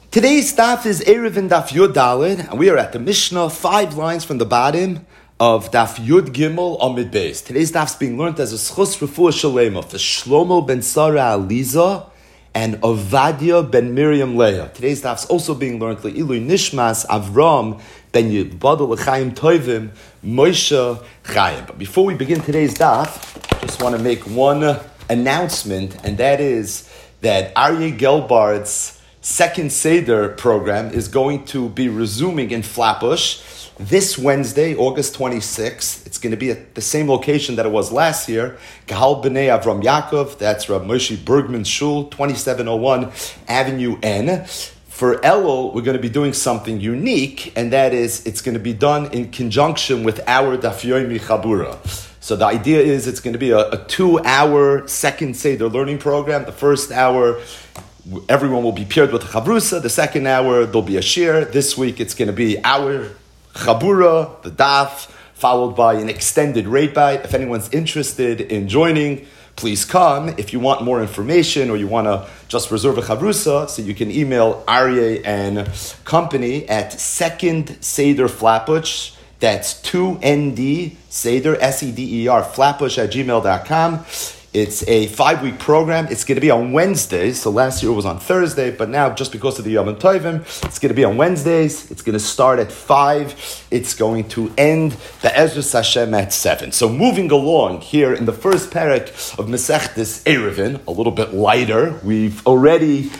Today's daf is Erev in Daf Yud Daled, and we are at the Mishnah, 5 lines from the bottom of Daf Yud Gimel Amid Beis. Today's daf is being learned as a Schus Refuah Shalema for Shlomo ben Sarah Aliza and Ovadia ben Miriam Leah. Today's daf is also being learned Le'ilui Nishmas Avram ben Yibadol L'chaim Toivim Moshe Chaim. But before we begin today's daf, I just want to make one announcement, and that is that Aryeh Gelbard's second Seder program is going to be resuming in Flatbush this Wednesday, August 26th. It's going to be at the same location that it was last year, Kahal B'nai Avram Yaakov. That's Rav Moshe Bergman Shul, 2701 Avenue N. For Elul, we're going to be doing something unique, and that is it's going to be done in conjunction with our Daf Yomi Chabura. So the idea is it's going to be a 2-hour second Seder learning program. The first hour, everyone will be paired with a chavrusa. The second hour, there'll be a shir. This week, it's going to be our chabura, the daf, followed by an extended rate bite. If anyone's interested in joining, please come. If you want more information or you want to just reserve a chavrusa, so you can email Aryeh and company at Second Seder Flatbush. That's 2ND Seder, SEDER, flatbush@gmail.com. It's a 5-week program. It's going to be on Wednesdays. So last year it was on Thursday, but now just because of the Yom Tovim, it's going to be on Wednesdays. It's going to start at 5. It's going to end Be'ezus Hashem at 7. So moving along here in the first parak of Masechtas Eruvin, a little bit lighter. We've already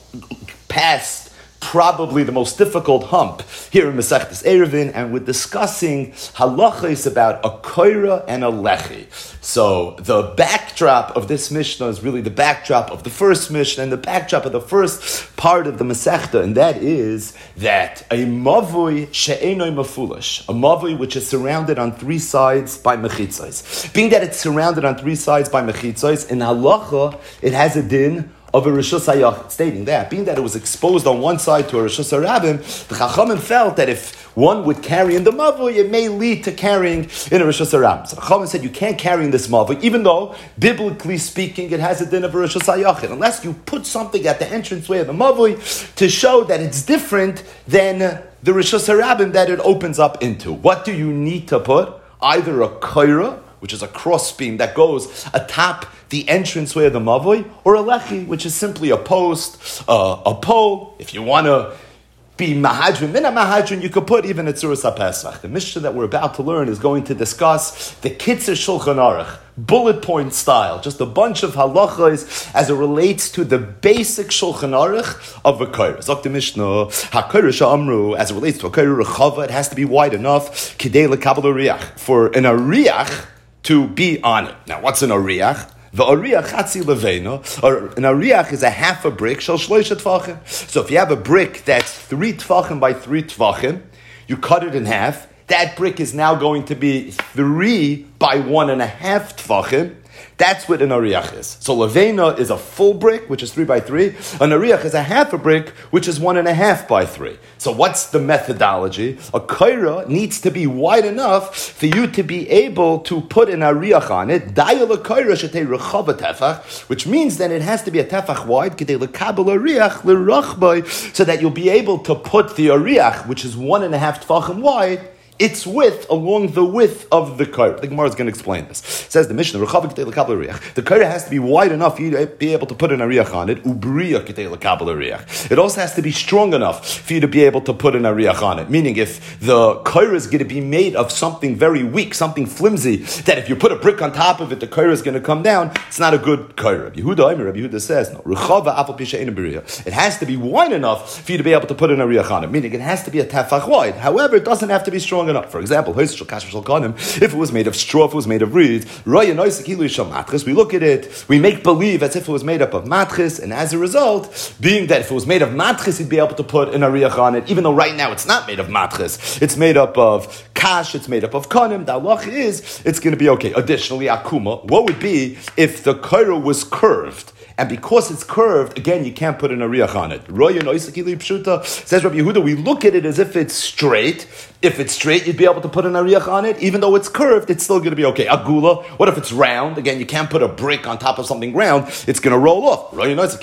passed probably the most difficult hump here in Masechtas Eruvin, and we're discussing halachos about a koira and a lechi. So the backdrop of this Mishnah is really the backdrop of the first Mishnah and the backdrop of the first part of the Masechta, and that is that a mavui she'enoi mafulish, a mavui which is surrounded on 3 sides by mechitzos. Being that it's surrounded on 3 sides by mechitzos, in halacha it has a din of a Rishus HaYachid, stating that, being that it was exposed on one side to a Rishus HaRabim, the Chachamim felt that if one would carry in the Mavui, it may lead to carrying in a Rishus HaRabim. So the Chachamim said, you can't carry in this Mavui, even though, biblically speaking, it has a din of a Rishus HaYachid, unless you put something at the entranceway of the Mavui to show that it's different than the Rishus HaRabim that it opens up into. What do you need to put? Either a koira, which is a crossbeam that goes atop the entranceway of the mavoi, or a lechi, which is simply a post, a pole. If you want to be mahadrin, mina mahadrin, you could put even a tzuras HaPesach. The Mishnah that we're about to learn is going to discuss the Kitzur Shulchan Aruch, bullet point style, just a bunch of halachos as it relates to the basic Shulchan Aruch of a koira. Zok the Mishnah, ha-koira sha'amru, as it relates to a koira rechava, it has to be wide enough, kidei lekabel ariach, for an ariach to be on it. Now, what's an ariach? The ariach chatzi levena, or an ariach is a half a brick, shel shloisha tvachim. So if you have a brick that's 3 tvachim by 3 tvachim, you cut it in half, that brick is now going to be 3 by 1.5 tvachim. That's what an ariach is. So levena is a full brick, which is 3 by 3. An ariach is a half a brick, which is 1.5 by 3. So what's the methodology? A koira needs to be wide enough for you to be able to put an ariach on it. Dayal koira shetei rechava tefach, which means that it has to be a tefach wide, kedei lekabel ariach l'rachbay, so that you'll be able to put the ariach, which is 1.5 tefachim wide, its width along the width of the koira. The Gemara is going to explain this. It says the Mishnah, the koira has to be wide enough for you to be able to put an ariach on it. It also has to be strong enough for you to be able to put an ariach on it. Meaning, if the koira is going to be made of something very weak, something flimsy, that if you put a brick on top of it, the koira is going to come down, it's not a good koira. Rabbi Yehuda says, no. It has to be wide enough for you to be able to put an ariach on it. Meaning, it has to be a tefach wide. However, it doesn't have to be strong enough. For example, if it was made of straw, if it was made of reeds, we look at it, we make believe as if it was made up of matris, and as a result, being that if it was made of matris, you'd be able to put an ariach on it, even though right now it's not made of matris. It's made up of kash, it's made up of kanim. The halach is, it's going to be okay. Additionally, akuma, what would be if the koira was curved? and because it's curved, again, you can't put an ariach on it. Says Rabbi Yehuda, we look at it as if it's straight. If it's straight, you'd be able to put an ariach on it. Even though it's curved, it's still going to be okay. Agula, what if it's round? Again, you can't put a brick on top of something round. It's going to roll off.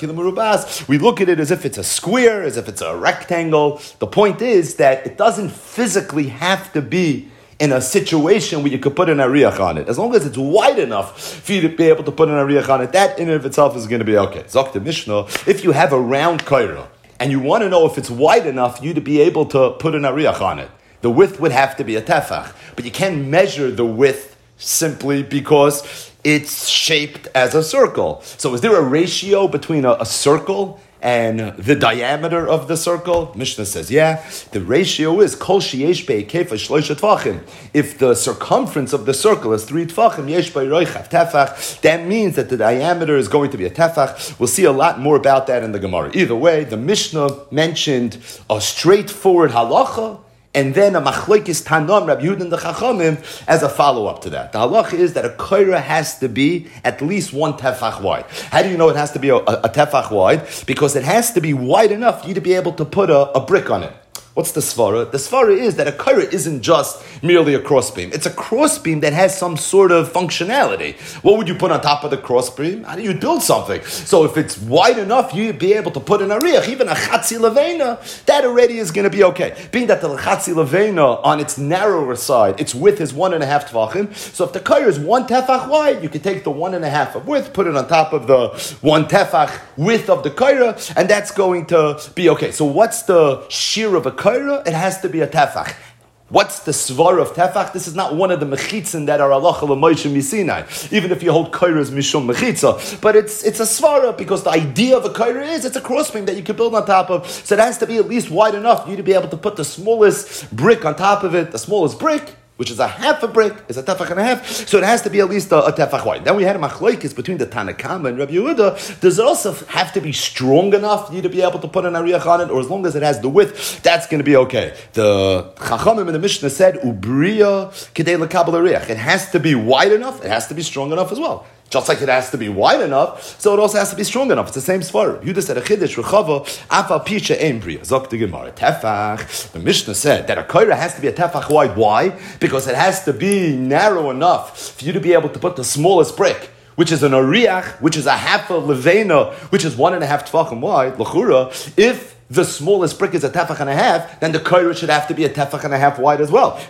We look at it as if it's a square, as if it's a rectangle. The point is that it doesn't physically have to be in a situation where you could put an ariach on it. As long as it's wide enough for you to be able to put an ariach on it, that in and of itself is going to be okay. Zok the Mishnah, if you have a round kaira, and you want to know if it's wide enough for you to be able to put an ariach on it, the width would have to be a tefach. But you can't measure the width simply because it's shaped as a circle. So is there a ratio between a circle and the diameter of the circle? Mishnah says, yeah. The ratio is kol sheyesh be'ikefa shloisha tefachim. If the circumference of the circle is 3 tefachim, yesh be'roichav tefach, that means that the diameter is going to be a tefach. We'll see a lot more about that in the Gemara. Either way, the Mishnah mentioned a straightforward halacha, and then a machlokes Tanam, Rabbi Yehuda and the Chachamim, as a follow-up to that. The halacha is that a koira has to be at least 1 tefach wide. How do you know it has to be a tefach wide? Because it has to be wide enough for you to be able to put a brick on it. What's the svara? The svara is that a koira isn't just merely a crossbeam. It's a crossbeam that has some sort of functionality. What would you put on top of the crossbeam? How do you build something? So if it's wide enough, you'd be able to put an ariach, even a chatzi levena, that already is going to be okay. Being that the chatzi levena, on its narrower side, its width is 1.5 tefachim. So if the koira is 1 tefach wide, you could take the 1.5 of width, put it on top of the 1 tefach width of the koira, and that's going to be okay. So what's the shear of a koira? It has to be a tefach. What's the svar of tefach? This is not one of the mechitzin that are halacha l'Moshe Misinai, even if you hold koiras mishum mechitza. But it's a svara because the idea of a koira is it's a crossbeam that you can build on top of. So it has to be at least wide enough for you to be able to put the smallest brick on top of it. The smallest brick, which is a half a brick, is a tefach and a half. So it has to be at least a tefach wide. Then we had a machlokes between the Tanakama and Rabbi Yehuda. Does it also have to be strong enough for you to be able to put an ariach on it, or as long as it has the width, that's going to be okay? The Chachamim in the Mishnah said, Ubriya kedei lekabel ariach. It has to be wide enough, it has to be strong enough as well. Just like it has to be wide enough, so it also has to be strong enough. It's the same svar. Yehuda said a chiddush rechava afal picha ein bria. Zok the Gemara tefach. The Mishnah said that a koira has to be a tefach wide. Why? Because it has to be narrow enough for you to be able to put the smallest brick, which is an ariach, which is a half a levena, which is 1.5 tefachim wide. L'chura, if the smallest brick is a tefach and a half, then the koira should have to be a tefach and a half wide as well.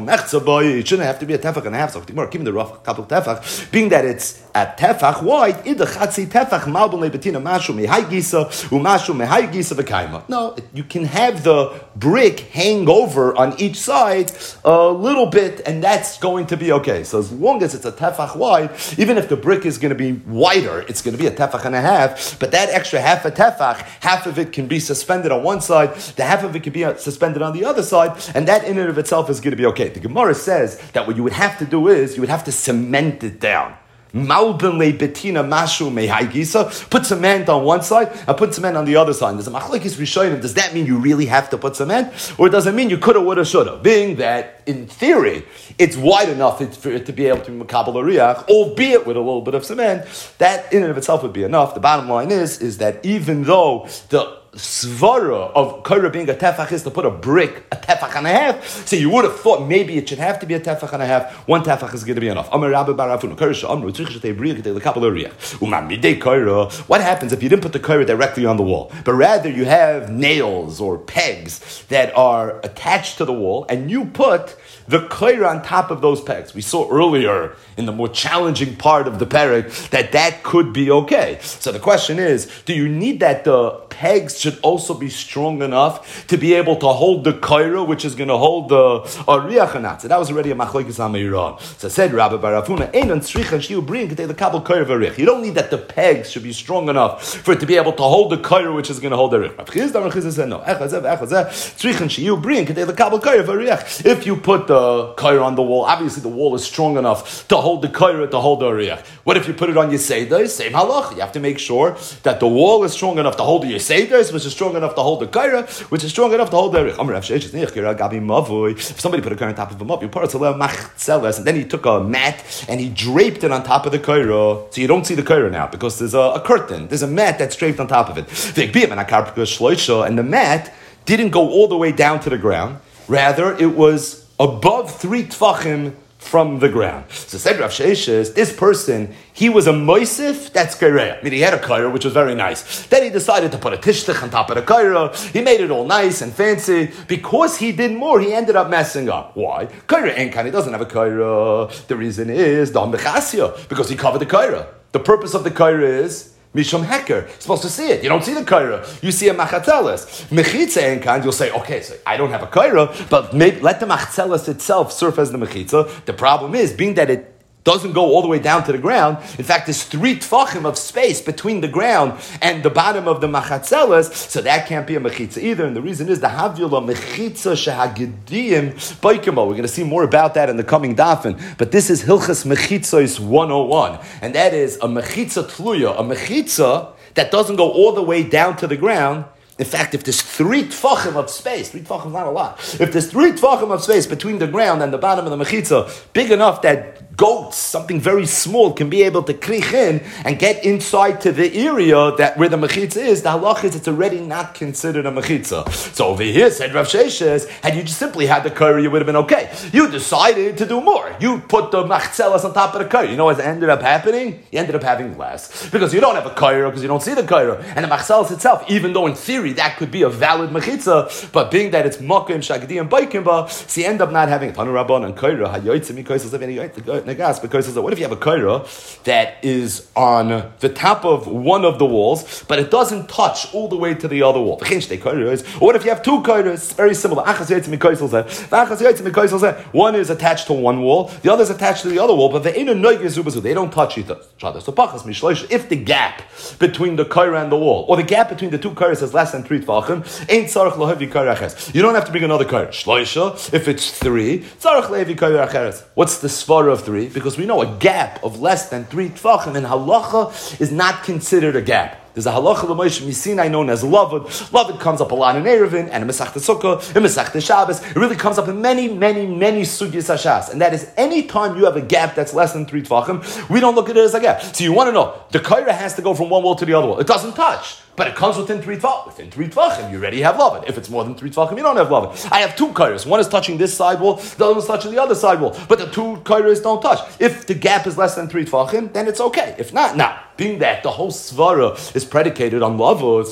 It shouldn't have to be a tefach and a half. So keeping the rough couple tefach, being that it's a tefach wide, no, you can have the brick hang over on each side a little bit, and that's going to be okay. So as long as it's a tefach wide, even if the brick is going to be wider, it's going to be a tefach and a half, but that extra half a tefach, half of it can be suspended on one side, the half of it could be suspended on the other side, and that in and of itself is going to be okay. The Gemara says that what you would have to do is, you would have to cement it down. Put cement on one side and put cement on the other side. There's a machlokes rishonim. Does that mean you really have to put cement? Or does it mean you coulda, woulda, shoulda? Being that, in theory, it's wide enough for it to be able to be makabel ariach, albeit with a little bit of cement, that in and of itself would be enough. The bottom line is that even though the svara of koira being a tefach is to put a brick, a tefach and a half, so you would have thought maybe it should have to be a tefach and a half. 1 tefach is going to be enough. What happens if you didn't put the koira directly on the wall, but rather you have nails or pegs that are attached to the wall, and you put the koira on top of those pegs? We saw earlier in the more challenging part of the parak that could be okay. So the question is, do you need that the pegs should also be strong enough to be able to hold the koira, which is going to hold the ariach or not? So that was already a machlokes amayron. So said Rabbi Barafuna, einon tzricha shiu bring ketei lekabel koira v'ariach. You don't need that the pegs should be strong enough for it to be able to hold the koira, which is going to hold the ariach. Rav Chisda said no. Tzricha shiu bring ketei lekabel koira v'ariach. If you put the koira on the wall, obviously the wall is strong enough to hold the koira, to hold the ariach. What if you put it on your seder? Same halach. You have to make sure that the wall is strong enough to hold the Seders, which is strong enough to hold the kaira, which is strong enough to hold the erich. If somebody put a kaira on top of a mop, you put it and then he took a mat and he draped it on top of the kaira, so you don't see the kaira now because there's a curtain, there's a mat that's draped on top of it. And the mat didn't go all the way down to the ground. Rather, it was above 3 tfachim from the ground. So said Rav Sheishes, this person, he was a moisif, that's kaireya. I mean, he had a kaira, which was very nice. Then he decided to put a tishtich on top of the kaira. He made it all nice and fancy. Because he did more, he ended up messing up. Why? Kaira enkan, he doesn't have a kaira. The reason is, dam bechasya, because he covered the kaira. The purpose of the kaira is Mishum Heker. You're supposed to see it. You don't see the kaira. You see a machatzeles. Mechitza enkan, you'll say, okay, so I don't have a kaira, but maybe let the machatzeles itself serve as the mechitza. The problem is, being that it doesn't go all the way down to the ground. In fact, there's 3 tfachim of space between the ground and the bottom of the machatzeles, so that can't be a mechitza either. And the reason is the havila mechitza shehagidiyim boikimo. We're going to see more about that in the coming dafin. But this is Hilchas Mechitzos 101, and that is a mechitza tluya, a mechitza that doesn't go all the way down to the ground. In fact, if there's 3 tfachim of space, 3 tfachim is not a lot. If there's 3 tfachim of space between the ground and the bottom of the mechitza, big enough that goats, something very small, can be able to krich in and get inside to the area that where the mechitza is, the halach is it's already not considered a mechitza. So over here, said Rav Sheishes, had you just simply had the kaira, you would have been okay. You decided to do more. You put the machzelas on top of the kaira. You know what ended up happening? You ended up having less. Because you don't have a kaira, because you don't see the kaira. And the machzelas itself, even though in theory that could be a valid mechitza, but being that it's makim, shagdi, and baikimba, so you end up not having Tanu Rabban and kaira, because what if you have a kaira that is on the top of one of the walls, but it doesn't touch all the way to the other wall? Or what if you have 2 kairas? Very similar. One is attached to one wall, the other is attached to the other wall, but they don't touch each other. So if the gap between the kaira and the wall, or the gap between the 2 kairas is less than 3 tfachim, you don't have to bring another kaira. If it's 3, what's the svara of 3? Because we know a gap of less than 3 tfachim in halacha is not considered a gap. There's a halacha l'Moshe Misinai known as Lavud. Lavud comes up a lot in Erevin and in Masechta Sukkah, in Masechta Shabbos. It really comes up in many sugyas hashas. And that is any time you have a gap that's less than 3 tfachim, we don't look at it as a gap. So you want to know, the kaira has to go from one wall to the other wall. It doesn't touch. But it comes within 3 tfachim. Within 3 tfachim, you already have lavud. If it's more than 3 tfachim, you don't have lavud. I have 2 kairos. One is touching this side wall, the other one's touching the other side wall. But the 2 kairos don't touch. If the gap is less than 3 tfachim, then it's okay. If not, now, being that the whole svara is predicated on lavud,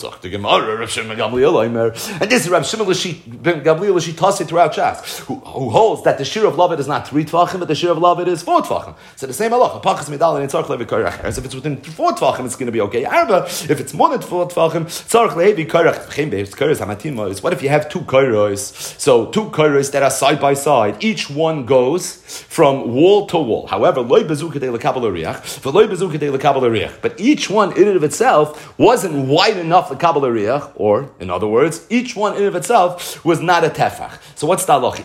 and this is Rav Shimon Gamliel L'Shitasi throughout Shas, who holds that the shir of lavud is not 3 tfachim, but the shir of lavud is 4 tfachim. So the same halacha. If it's within 4 tfachim, it's going to be okay. If it's more than 4 tfachim, what if you have 2 kairos? So 2 kairos that are side by side, each one goes from wall to wall. However, but each one in and of itself wasn't wide enough the kabbalah riach, or in other words, each one in and of itself was not a tefach. So what's the halach?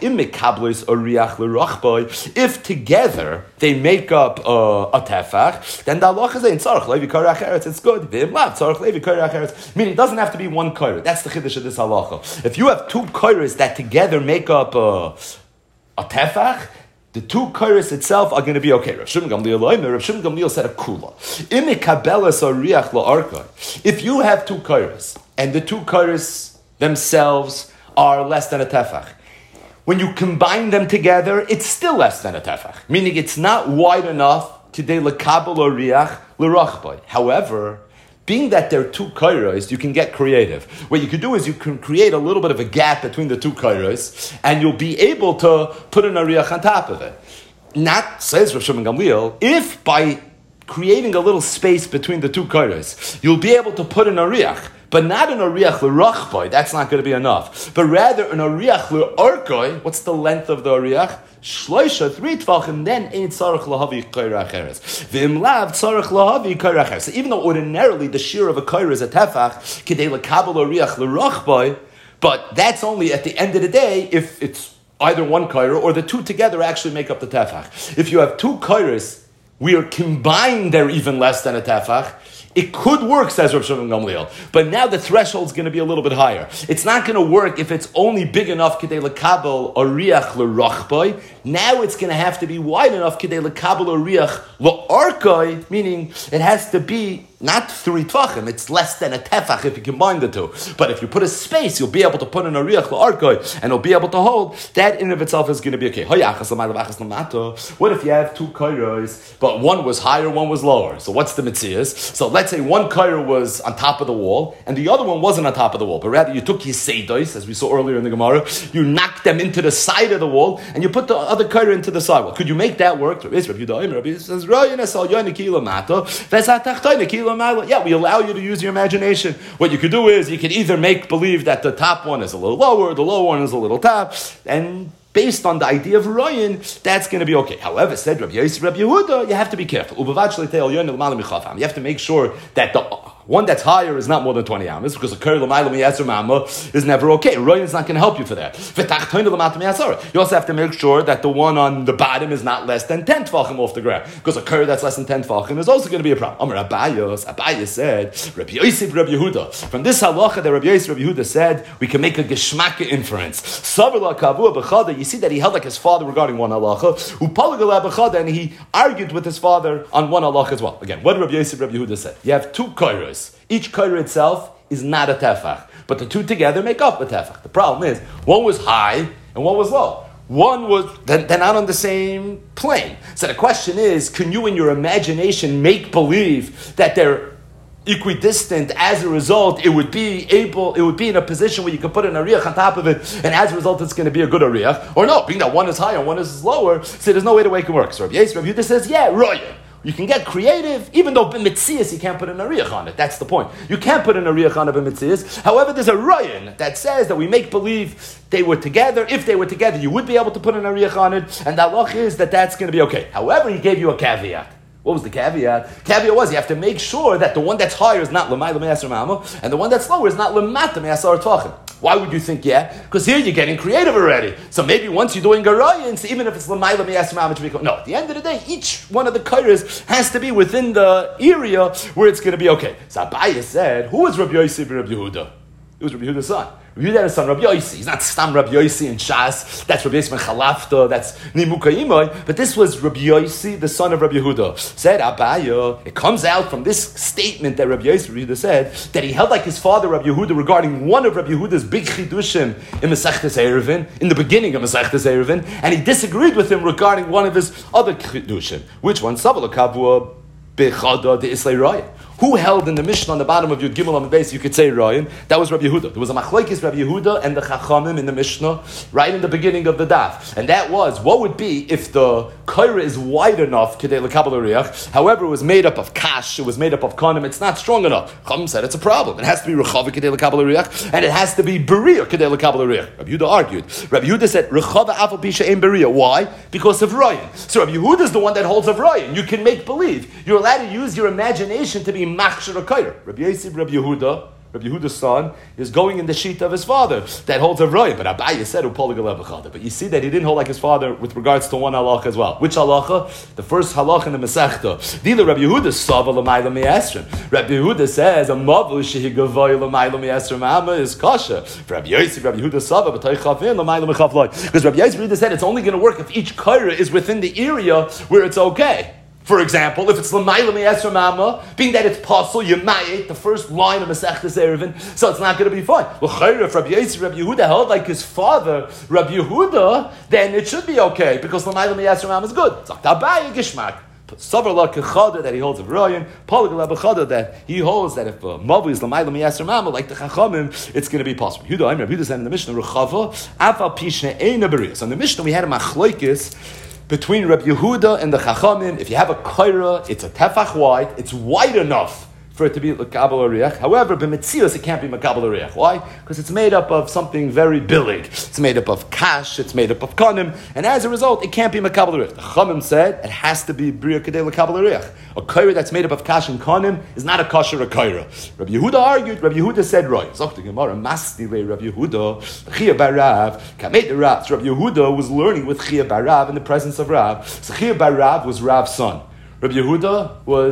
If together they make up a tefach, then the halach is it's good. Meaning it doesn't have to be 1 kaira. That's the chiddush of this halacha. If you have 2 kairas that together make up a tefach, the 2 kairos itself are going to be okay. Rav Shimon Gamliel said a kula. If you have 2 kairos, and the 2 kairos themselves are less than a tefach, when you combine them together, it's still less than a tefach. Meaning it's not wide enough to de lekabel or riach l'rachbay. However, being that there are 2 kairos, you can get creative. What you can do is you can create a little bit of a gap between the 2 kairos, and you'll be able to put an ariach on top of it. Not, says Rav Shimon Gamliel, if by creating a little space between the 2 kairos, you'll be able to put an ariach, but not an ariach l'rachbay, that's not going to be enough. But rather an ariach l'orkoi, what's the length of the ariach? Shloisha, 3 tfachim, then ain't tzarech lahavi kaira acheres. V'im lav tzarech lahavi kaira acheres. So even though ordinarily the shear of a kaira is a tefach, kidei lekabel ariach l'rachbay, but that's only at the end of the day if it's either 1 kaira or the 2 together actually make up the tefach. If you have 2 kairas, we are combined, they're even less than a tefach. It could work, says Rav Shimon Gamliel, but now the threshold is going to be a little bit higher. It's not going to work if it's only big enough k'dei lekabel a riach l'rachboi. Now it's going to have to be wide enough k'dei lekabel a riach l'arkoi, meaning it has to be not 3 tvachim, it's less than a tefach if you combine the two. But if you put a space, you'll be able to put in a riach l'arkoi, and it'll be able to hold. That in of itself is going to be okay. What if you have 2 kairos, but one was higher, one was lower? So what's the mitzias? So let's say one kairo was on top of the wall, and the other one wasn't on top of the wall, but rather you took yiseidos, as we saw earlier in the Gemara, you knocked them into the side of the wall, and you put the other kairo into the side wall. Could you make that work? Yeah, we allow you to use your imagination. What you could do is, you could either make believe that the top one is a little lower, the lower one is a little top, and based on the idea of Royan, that's going to be okay. However, said Rabbi Yosef, Rabbi Yehuda, you have to be careful. You have to make sure that the one that's higher is not more than 20 amas, because a curl is never okay. Royan is not going to help you for that. You also have to make sure that the one on the bottom is not less than 10 tefachim off the ground, because a curl that's less than 10 tefachim is also going to be a problem. Amar Abayos said, Rabbi Yosef, Rabbi Yehuda. From this halacha that Rabbi Yosef, Rabbi Yehuda said, we can make a geschmacke inference. You see that he held like his father regarding one halacha, and he argued with his father on one halacha as well. Again, what did Rabbi Yosef, Rabbi Yehuda said? You have 2 kairos. Each kaira itself is not a tefach, but the 2 together make up a tefach. The problem is, one was high and one was low. One was, they're not on the same plane. So the question is, can you in your imagination make believe that they're equidistant? As a result, it would be in a position where you could put an ariach on top of it, and as a result, it's going to be a good ariach. Or no, being that one is higher and one is lower, so there's no way to make it work. So Rabbi Yehuda says, yeah, Roya. You can get creative, even though b'mitzias you can't put an ariach on it. That's the point. You can't put an ariach on a b'mitzias. However, there's a Royan that says that we make believe they were together. If they were together, you would be able to put an ariach on it, and the halach is that that's going to be okay. However, he gave you a caveat. What was the caveat? Caveat was you have to make sure that the one that's higher is not l'mayla me'asar ma'ama, and the one that's lower is not l'mata me'asar tvachim. Why would you think Because here you're getting creative already. So maybe once you're doing garayins, even if it's l'mayla me'asar ma'ama, no. At the end of the day, each one of the kairos has to be within the area where it's going to be okay. So Abaye said, who was Rabbi Yosef and Rabbi Yehuda? It was Rabbi Yehuda's son. Rabbi Yehuda had a son, Rabbi Yossi. He's not Stam Rabbi Yossi in Shas. That's Rabbi Yossi ben Chalafta. That's Nimuka Imoy. But this was Rabbi Yossi, the son of Rabbi Yehuda. Said Abaya. It comes out from this statement that Rabbi Yossi, Rabbi Yehuda said, that he held like his father, Rabbi Yehuda, regarding one of Rabbi Yehuda's big chidushim in Masechtes Eruvin, in the beginning of Masechtes Eruvin, and he disagreed with him regarding one of his other chidushim. Which one? Sabala Kabua Bechada de Islay Raya. Who held in the Mishnah on the bottom of Yud Gimel on the base, you could say Ryan? That was Rabbi Yehuda. There was a machlokes Rabbi Yehuda and the Chachamim in the Mishnah right in the beginning of the daf. And that was, what would be if the kaira is wide enough, kedei lekabel ariach, however it was made up of kash, it was made up of konim, it's not strong enough. Chachamim said it's a problem. It has to be rechava kedei lekabel ariach, and it has to be beria kedei lekabel ariach. Rabbi Yehuda argued. Rabbi Yehuda said, rechava afal pisha ein beria. Why? Because of Ryan. So Rabbi Yehuda is the one that holds of Ryan. You can make believe. You're allowed to use your imagination to be machshir or kaira. Rabbi Yosef, Rabbi Yehuda's son, is going in the sheet of his father that holds a roy. But Abaye said, but you see that he didn't hold like his father with regards to one halacha as well. Which halacha? The first halacha in the Masechta. Dila Rabbi Yehuda sava l'mayla me'esrim. Rabbi Yehuda says, a mavu shehi gavoy l'mayla me'esrim amma is kasha. For Rabbi Yosef, Rabbi Yehuda sava b'tay chavin l'mayla me'chavloi. Because Rabbi Yosef, Rabbi Yehuda said it's only going to work if each kaira is within the area where it's okay. For example, if it's l'mayla me'esrim amma, being that it's possible, you ma'it, the first line of Masechtas Eruvin, so it's not going to be fine. Well, if Rabbi Yosef, Rabbi Yehuda held like his father, Rabbi Yehuda, then it should be okay, because l'mayla me'esrim amma is good. It's like Abaye Gishmak. Savar Kechada that he holds of Ryan, Polygal Abachada that he holds that if Mavu is l'mayla me'esrim amma, like the Chachamim, it's going to be possible. Yehuda said in the Mishnah, Rechava, Afal Pishne Eina Beria. So in the Mishnah we had a machlokes between Rabbi Yehuda and the Chachamim. If you have a kaira, it's a tefach wide, it's wide enough for it to be makabel ariach. However, b'metzios it can't be makabel ariach. Why? Because it's made up of something very billig. It's made up of kash, it's made up of kanim, and as a result, it can't be makabel ariach. The Chachamim said it has to be bria kedei makabel ariach. A kaira that's made up of kash and kanim is not a kosher a kaira. Rabbi Yehuda argued. Rabbi Yehuda said, "Right." Zok the Gemara, Masni le Rabbi Yehuda, Chia Barav, Kamed the Rav. So Rabbi Yehuda was learning with Chia Barav in the presence of Rav. So Chia Barav was Rav's son. Rabbi Yehuda was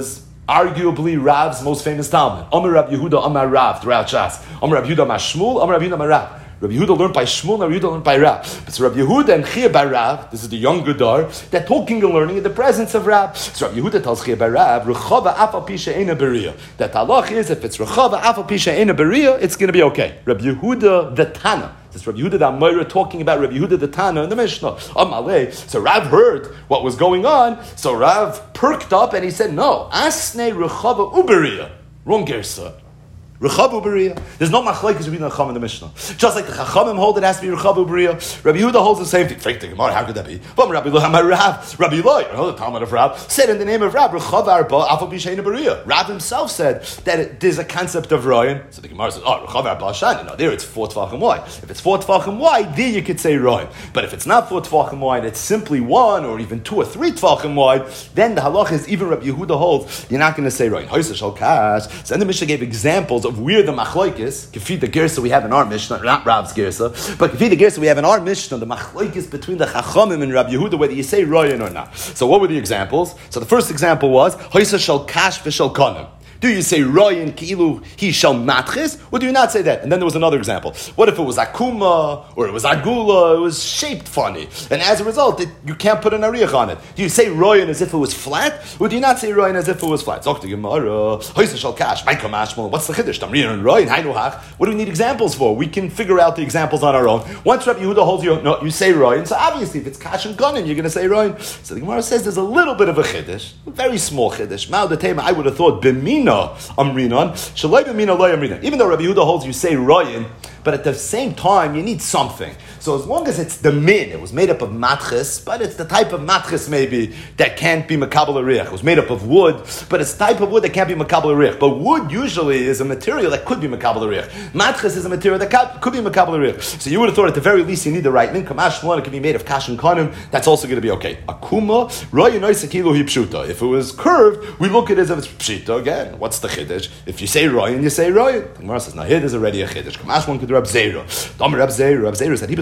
arguably Rav's most famous Talmud. Amar Rab Yehuda, Amar Rav, throughout Shas. Amar Rab Yehuda, Amar Shmuel, Amar Rab Yehuda, Amar Rav. Rabbi Yehuda learned by Shmuel, Rabbi Yehuda learned by Rav. But so Rabbi Yehuda and Chia by Rav, this is the younger Dar, they're talking and learning in the presence of Rav. So Rabbi Yehuda tells Chia by Rav, Rechava Afal Pisha Eina Beria. That halach is, if it's Rechava Afal Pisha Eina Beria, it's going to be okay. Rabbi Yehuda the Tana. This Rabbi Yehuda the Amoira talking about Rabbi Yehuda the Tana in the Mishnah. Amalei. So Rav heard what was going on, so Rav perked up and he said, no, Asnei Rechava Uberia. Wrong gersa. Rechabu B'riyah. There's no machlokes between the Chacham and the Mishnah. Just like the Chachamim hold it has to be Rechabu B'riyah. Rabbi Yehuda holds the same thing. Fake the Gemara, how could that be? But Rabbi Eloi, the Talmud of Rav, said in the name of Rav, Rechav Arba Afal B'Sheina B'riyah. Rav himself said that there's a concept of Ryan. So the Gemara says, Rechav Arba Shani. No, there it's 4 Tvachim wide. If it's 4 Tvachim wide, there you could say Ryan. But if it's not 4 Tvachim wide, it's simply 1 or even 2 or 3 Tvachim wide, then the halach is even Rabbi Yehuda holds, you're not going to say Ryan. Hoysa Shal Kash. So then the Mishnah gave examples of where the machlokes, Kefid the Gersa we have in our Mishnah, not Rav's Gersa, but Kefid the Gersa we have in our Mishnah, the machlokes between the Chachamim and Rabbi Yehuda, whether you say Ryan or not. So what were the examples? So the first example was, Hoysa Shal Kash v'Shal Kanim. Do you say Ryan Ki'ilu he shall matches, or do you not say that? And then there was another example. What if it was Akuma, or it was Agula, it was shaped funny, and as a result, you can't put an Ariach on it. Do you say Ryan as if it was flat, or do you not say Ryan as if it was flat? What's the Chiddush? Tamriyan and Ryan, what do we need examples for? We can figure out the examples on our own. Once Rabbi Yehuda holds you, no, you say Ryan, so obviously if it's Kash and Ganim, you're going to say Ryan. So the Gemara says there's a little bit of a Chiddush, a very small Chiddush. I would have thought Bimina Amrinan, Shalai B'mina Loy Amrinan. Even though Rabbi Yehuda holds you say Ryan, but at the same time you need something. So as long as it's the min, it was made up of matches, but it's the type of matches maybe that can't be makabel arich. It was made up of wood, but it's the type of wood that can't be makabel arich. But wood usually is a material that could be makabel arich. Matches is a material that could be makabel arich. So you would have thought at the very least you need the right min. Kamash Shmuel, it could be made of kash and kanim. That's also going to be okay. Akuma Ryan Noisakilu hi pshuta. If it was curved, we look at it as if it's pshuta again. What's the chiddush? If you say Ryan, you say Ryan. The Gemara says, now here there's already a chiddush. Kamash one could Rab Zera. Rab Zera said,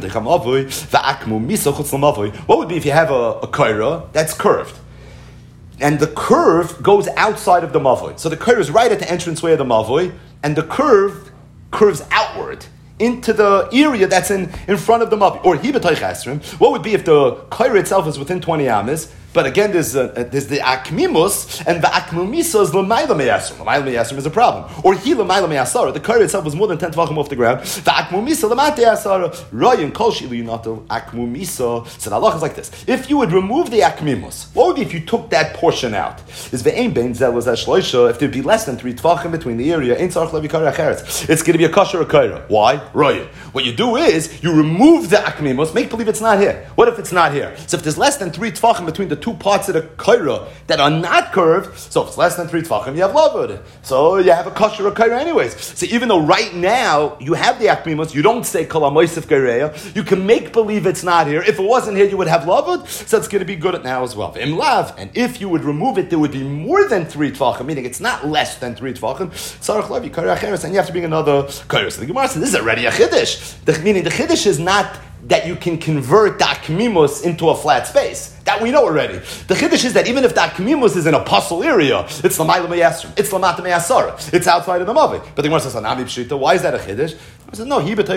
what would be if you have a kaira that's curved? And the curve goes outside of the mavoi. So the curve is right at the entranceway of the mavoi, and the curve curves outward into the area that's in front of the mavoi. Or hibatoich asrim. What would be if the kaira itself is within 20 amas? But again, there's the akmimus, and the akmumisa is l'mayla meyasrim. L'mayla meyasrim is a problem. Or he l'mayla meyasara. The kaira itself was more than 10 tvachim off the ground. The akmumisa l'mate yasara. Ryan kol shilu yunato akmumisa. So the halach is like this. If you would remove the akmimus, what would be if you took that portion out? Is ve'ein bein zelaz ashloisha. If there'd be less than 3 tvachim between the area, ein tzarich levi kaira acheretz. It's going to be a kasher or kaira. Why? Ryan. What you do is you remove the akmimus. Make believe it's not here. What if it's not here? So if there's less than 3 tvachim between the 2 parts of the kaira that are not curved, so if it's less than 3 tvachim, you have lavud. So you have a kasher or kaira anyways. So even though right now you have the akmimus, you don't say kol hamoisef gereya, you can make believe it's not here. If it wasn't here, you would have lavud, so it's going to be good at now as well. Im lav, and if you would remove it, there would be more than 3 tvachim, meaning it's not less than 3 tvachim. Tzarich levi kaira acheres, and you have to bring another kaira. So the Gemara says this is already a chiddush. Meaning the chiddush is not that you can convert the akmimus into a flat space. That we know already. The chiddush is that even if the akmimus is in a puzzle area, it's l'mayla meyasrim, it's l'mata meyasara, it's outside of the mavi. But the Gemara says, "Anami pshita." Why is that a chiddush? I said, no.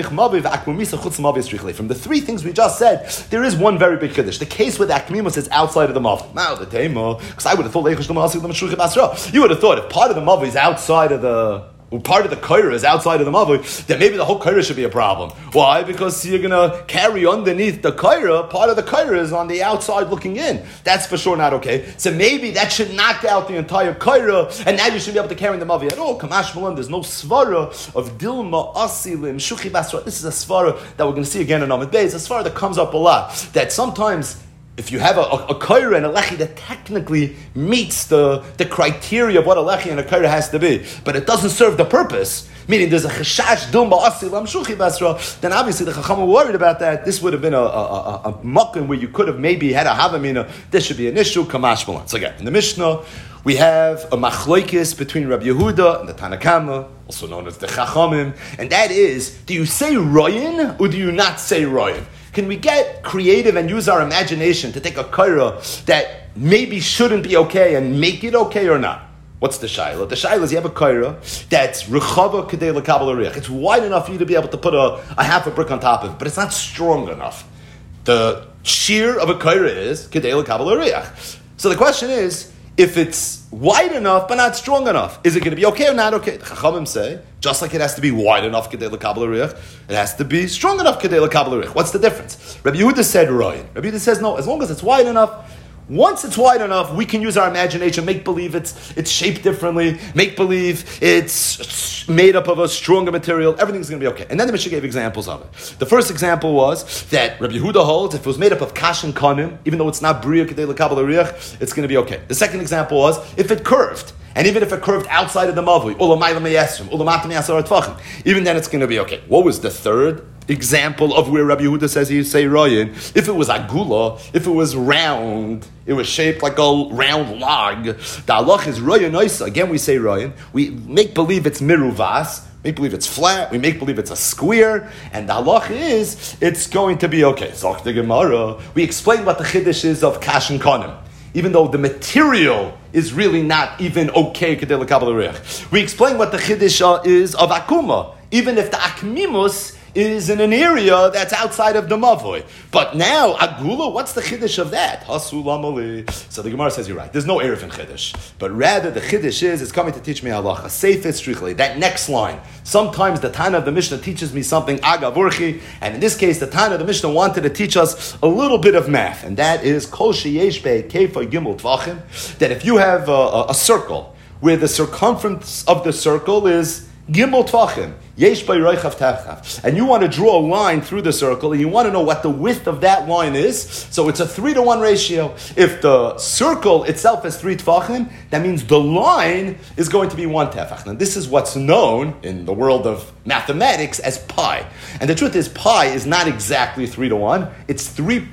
From the 3 things we just said, there is one very big chiddush. The case with the akmimus is outside of the mavi. Now the tema, because I would have thought you would have thought if part of the mavi is outside of the part of the kaira is outside of the mavui, then maybe the whole kaira should be a problem. Why? Because you're going to carry underneath the kaira, part of the kaira is on the outside looking in. That's for sure not okay. So maybe that should knock out the entire kaira, and now you shouldn't be able to carry the mavi at all. Kamash Malan, there's no svara of dilma asilim shuchi basra. This is a svara that we're going to see again in Amid Beis. A svara that comes up a lot. That sometimes if you have a kaira and a lechi that technically meets the criteria of what a lechi and a kaira has to be, but it doesn't serve the purpose, meaning there's a cheshash dum ba'asil amshuchi basra, then obviously the chacham were worried about that. This would have been a makom where you could have maybe had a havamina. This should be an issue. Kamash malan. So again, in the Mishnah, we have a machlokes between Rabbi Yehuda and the Tanakama, also known as the Chachamim, and that is, do you say Ryan or do you not say Ryan? Can we get creative and use our imagination to take a kaira that maybe shouldn't be okay and make it okay or not? What's the shaila? The shaila is you have a kaira that's rechava kedei lekabel ariach. It's wide enough for you to be able to put a half a brick on top of it, but it's not strong enough. The shear of a kaira is kedei lekabel ariach. So the question is, if it's wide enough but not strong enough, is it going to be okay or not okay? The Chachamim say, just like it has to be wide enough kedei lekabel ariach, it has to be strong enough kedei lekabel ariach. What's the difference? Rabbi Yehuda said Ryan. Rabbi Yehuda says no, as long as it's wide enough. Once it's wide enough, we can use our imagination, make believe it's shaped differently, make believe it's made up of a stronger material, everything's going to be okay. And then the Mishnah gave examples of it. The first example was that Rabbi Yehuda holds, if it was made up of kash and kanim, even though it's not bria kedei lekabel ariach, it's going to be okay. The second example was, if it curved, and even if it curved outside of the mavui, even then it's going to be okay. What was the third example of where Rabbi Yehuda says he say Ryan? If it was agula, if it was round, it was shaped like a round log. The halach is Ryan Oisa. Again, we say Ryan. We make believe it's miruvas. Make believe it's flat. We make believe it's a square. And the halach is it's going to be okay. Zok the Gemara. We explain what the chiddush is of kash and kanim. Even though the material is really not even okay kedei lekabel ariach. We explain what the chiddush is of akuma. Even if the akmimus is in an area that's outside of the mavoi. But now, agula, what's the chiddush of that? Hasulamali. So the Gemara says you're right. There's no erev in chiddush. But rather the chiddush is, it's coming to teach me halacha. Seifet strichli. That next line. Sometimes the Tana of the Mishnah teaches me something agavurchi. And in this case, the Tana of the Mishnah wanted to teach us a little bit of math. And that is, kol sheyesh be'kefa gimel tvachim. That if you have a circle, where the circumference of the circle is gimel tvachim, yesh by reichav tachaf, and you want to draw a line through the circle, and you want to know what the width of that line is, so it's a 3-to-1 ratio. If the circle itself has 3 tefachim, that means the line is going to be 1 tefach. Now this is what's known in the world of mathematics as pi. And the truth is, pi is not exactly 3-to-1, it's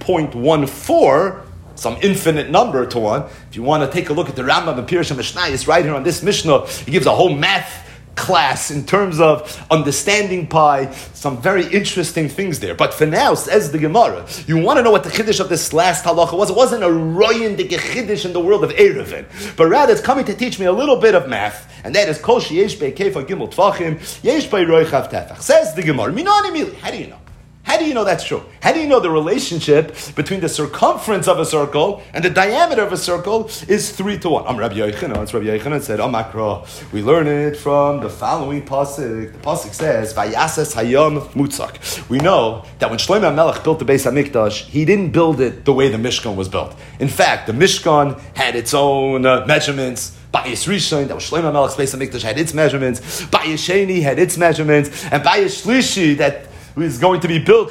3.14, some infinite number to 1. If you want to take a look at the Rambam and Pirush HaMishnayos right here on this Mishnah, he gives a whole math class in terms of understanding pi, some very interesting things there. But for now, says the Gemara, you want to know what the chiddush of this last halacha was. It wasn't a royan de chiddush in the world of Erevin, but rather it's coming to teach me a little bit of math, and that is kol sheyesh be'kefa gimel tvachim yesh be'roichav tefach. Says the Gemara, minani. How do you know? How do you know that's true? How do you know the relationship between the circumference of a circle and the diameter of a circle is 3-to-1? I'm Rabbi Yochanan. It's Rabbi Yochanan said, Makra. We learn it from the following pasuk. The pasuk says, Vayases hayom mutzak. We know that when Shlomo HaMelech built the Beis HaMikdash, he didn't build it the way the Mishkan was built. In fact, the Mishkan had its own measurements. Bayis Rishon, that was Shlomo HaMelech's Beis HaMikdash, had its measurements. Bayis Sheni had its measurements. And Bayis Shlishi, that is going to be built,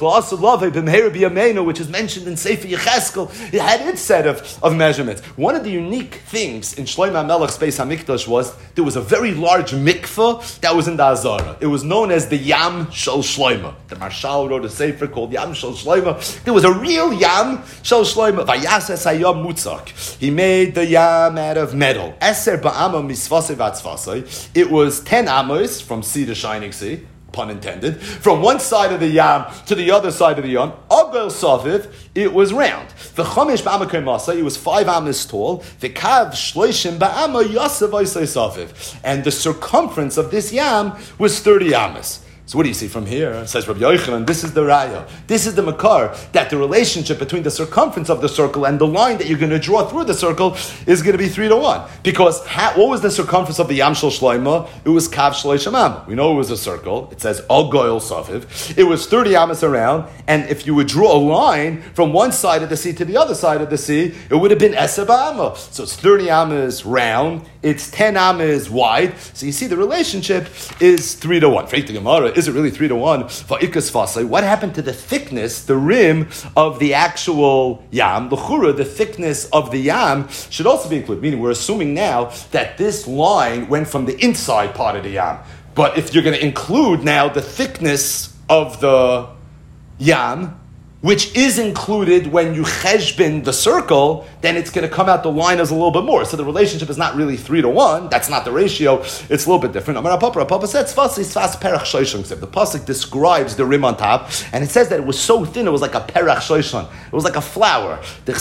which is mentioned in Sefer Yecheskel. It had its set of measurements. One of the unique things in Shlomo HaMelech's Beis HaMikdash was there was a very large mikveh that was in the Azara. It was known as the Yam Shel Shlomo. The Marshal wrote a sefer called Yam Shel Shlomo. There was a real Yam Shel Shlomo. Vayases hayam mutzak. He made the Yam out of metal. Eser ba'ama misvasei v'atzvasei. It was 10 amos from sea to shining sea, pun intended, from one side of the Yam to the other side of the Yam. Ogel Saviv, it was round. The Chomish Ba'ama Masa, it was 5 amas tall. The Kav Shloishim Ba'ama Yasav Oisei Saviv. And the circumference of this Yam was 30 amas. So what do you see from here? Says Rabbi Yochanan, this is the raya. This is the makar, that the relationship between the circumference of the circle and the line that you're going to draw through the circle is going to be 3-to-1. Because what was the circumference of the Yam Shel Shlomo? It was Kav Shloishim Am. We know it was a circle. It says Ogoil Saviv. It was 30 amas around, and if you would draw a line from one side of the sea to the other side of the sea, it would have been Eser Ba'ama. So it's 30 amas round, it's 10 amas wide. So you see the relationship is 3-to-1. Freit the Gemara, is it really 3-to-1? What happened to the thickness, the rim of the actual Yam? The Chura, the thickness of the Yam, should also be included. Meaning we're assuming now that this line went from the inside part of the Yam. But if you're going to include now the thickness of the Yam, which is included when you cheshbin the circle, then it's going to come out the line as a little bit more. So the relationship is not really 3-1. That's not the ratio. It's a little bit different. Papa said, the pasuk describes the rim on top, and it says that it was so thin, it was like a perach shoshon. It was like a flower. The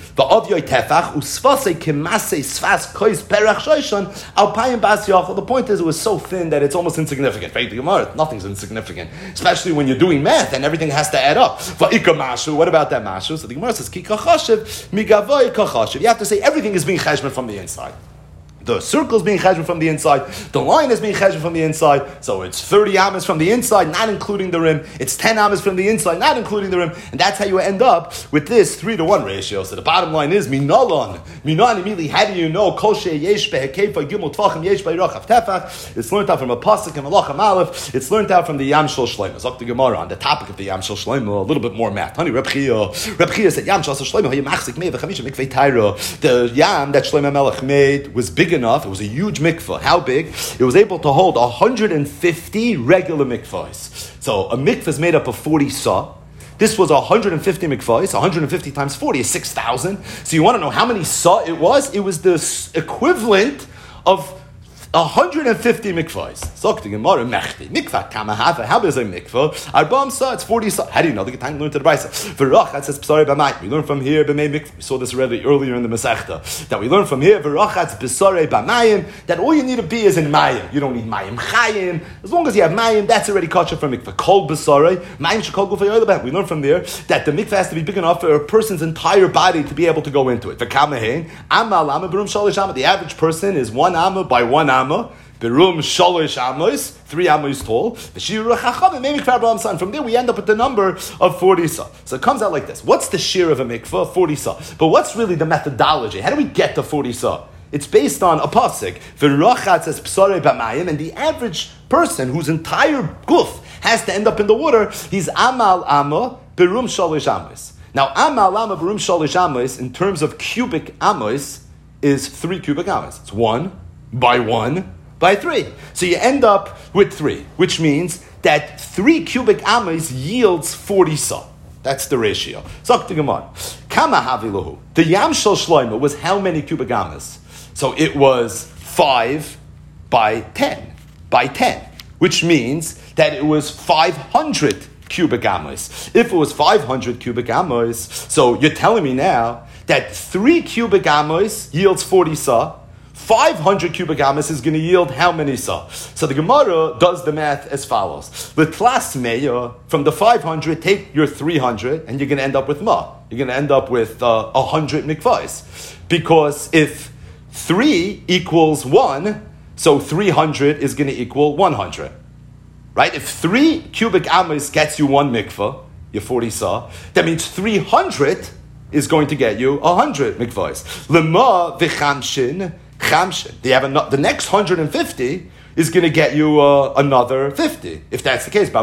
point is, it was so thin that it's almost insignificant. Nothing's insignificant, especially when you're doing math and everything has to add up. What about that mashu? So the Gemara says, Ki kachashiv, migavoy kachashiv. You have to say everything is being cheshbon from the inside. The circle is being cheshbon from the inside. The line is being cheshbon from the inside. So it's 30 amas from the inside, not including the rim. It's 10 amas from the inside, not including the rim. And that's how you end up with this 3-1 ratio. So the bottom line is minalon. Minan immediately, how do you know? Kol yesh behekefa gimel tvachim yesh beirachav tefach. It's learned out from a pasuk and malacham aleph. It's learned out from the Yam Shel Shlomo. Zok the Gemara on the topic of the Yam Shel Shlomo. A little bit more math. Honey, Reb Chia said Yam Shel Shlomo hayamachzik mei v'chamisha mikvei taira. The Yam that Shlomo Melech made was big enough. It was a huge mikvah. How big? It was able to hold 150 regular mikvahs. So a mikvah is made up of 40 sa. This was 150 mikvahs. 150 times 40 is 6,000. So you want to know how many sa it was? It was the equivalent of 150 mikvahs. Zok the Gemara mechti. Mikvah kama hava. How big is a mikvah? Arbam sa, it's 40 sa. How do you know? The time learned to the Brisa. V'rachat says b'sarei b'mayim. We learn from here b'mei mikvah. We saw this already earlier in the Masechta. That we learn from here v'rachat b'sarei b'mayim. That all you need to be is in mayim. You don't need mayim chayim. As long as you have mayim, that's already kosher for mikvah. Kol b'sarei mayim shekol gufay oilabah. We learn from there that the mikvah has to be big enough for a person's entire body to be able to go into it. V'kamahin amal ama b'rum shalish ama. The average person is 1 amma by 1 amma. Berum shalosh amos, 3 amos tall. From there we end up with the number of 40 sa. So it comes out like this. What's the shear of a mikvah? 40 sa. But what's really the methodology? How do we get to 40 sa? It's based on a pasuk. V'rachat says psarei b'mayim, and the average person whose entire guf has to end up in the water, he's amal amma berum shalosh amos. Now amal amma berum shalosh amos in terms of cubic amos is 3 cubic amos. It's 1 by 1 by 3. So you end up with 3, which means that 3 cubic amos yields 40 sa. That's the ratio. Zok the Gemara. Kama havilahu. The Yam Shel Shlomo was how many cubic amos? So it was 5 by 10. By 10. Which means that it was 500 cubic amos. If it was 500 cubic amos, so you're telling me now that 3 cubic amos yields 40 sa. 500 cubic amos is going to yield how many sa? So the Gemara does the math as follows. L'tlas meya, from the 500, take your 300, and you're going to end up with ma. You're going to end up with 100 mikvahs. Because if 3 equals 1, so 300 is going to equal 100. Right? If 3 cubic amos gets you 1 mikvah, your 40 sa, that means 300 is going to get you 100 mikvahs. Lema v'chamshin, the next 150 is going to get you another 50. If that's the case,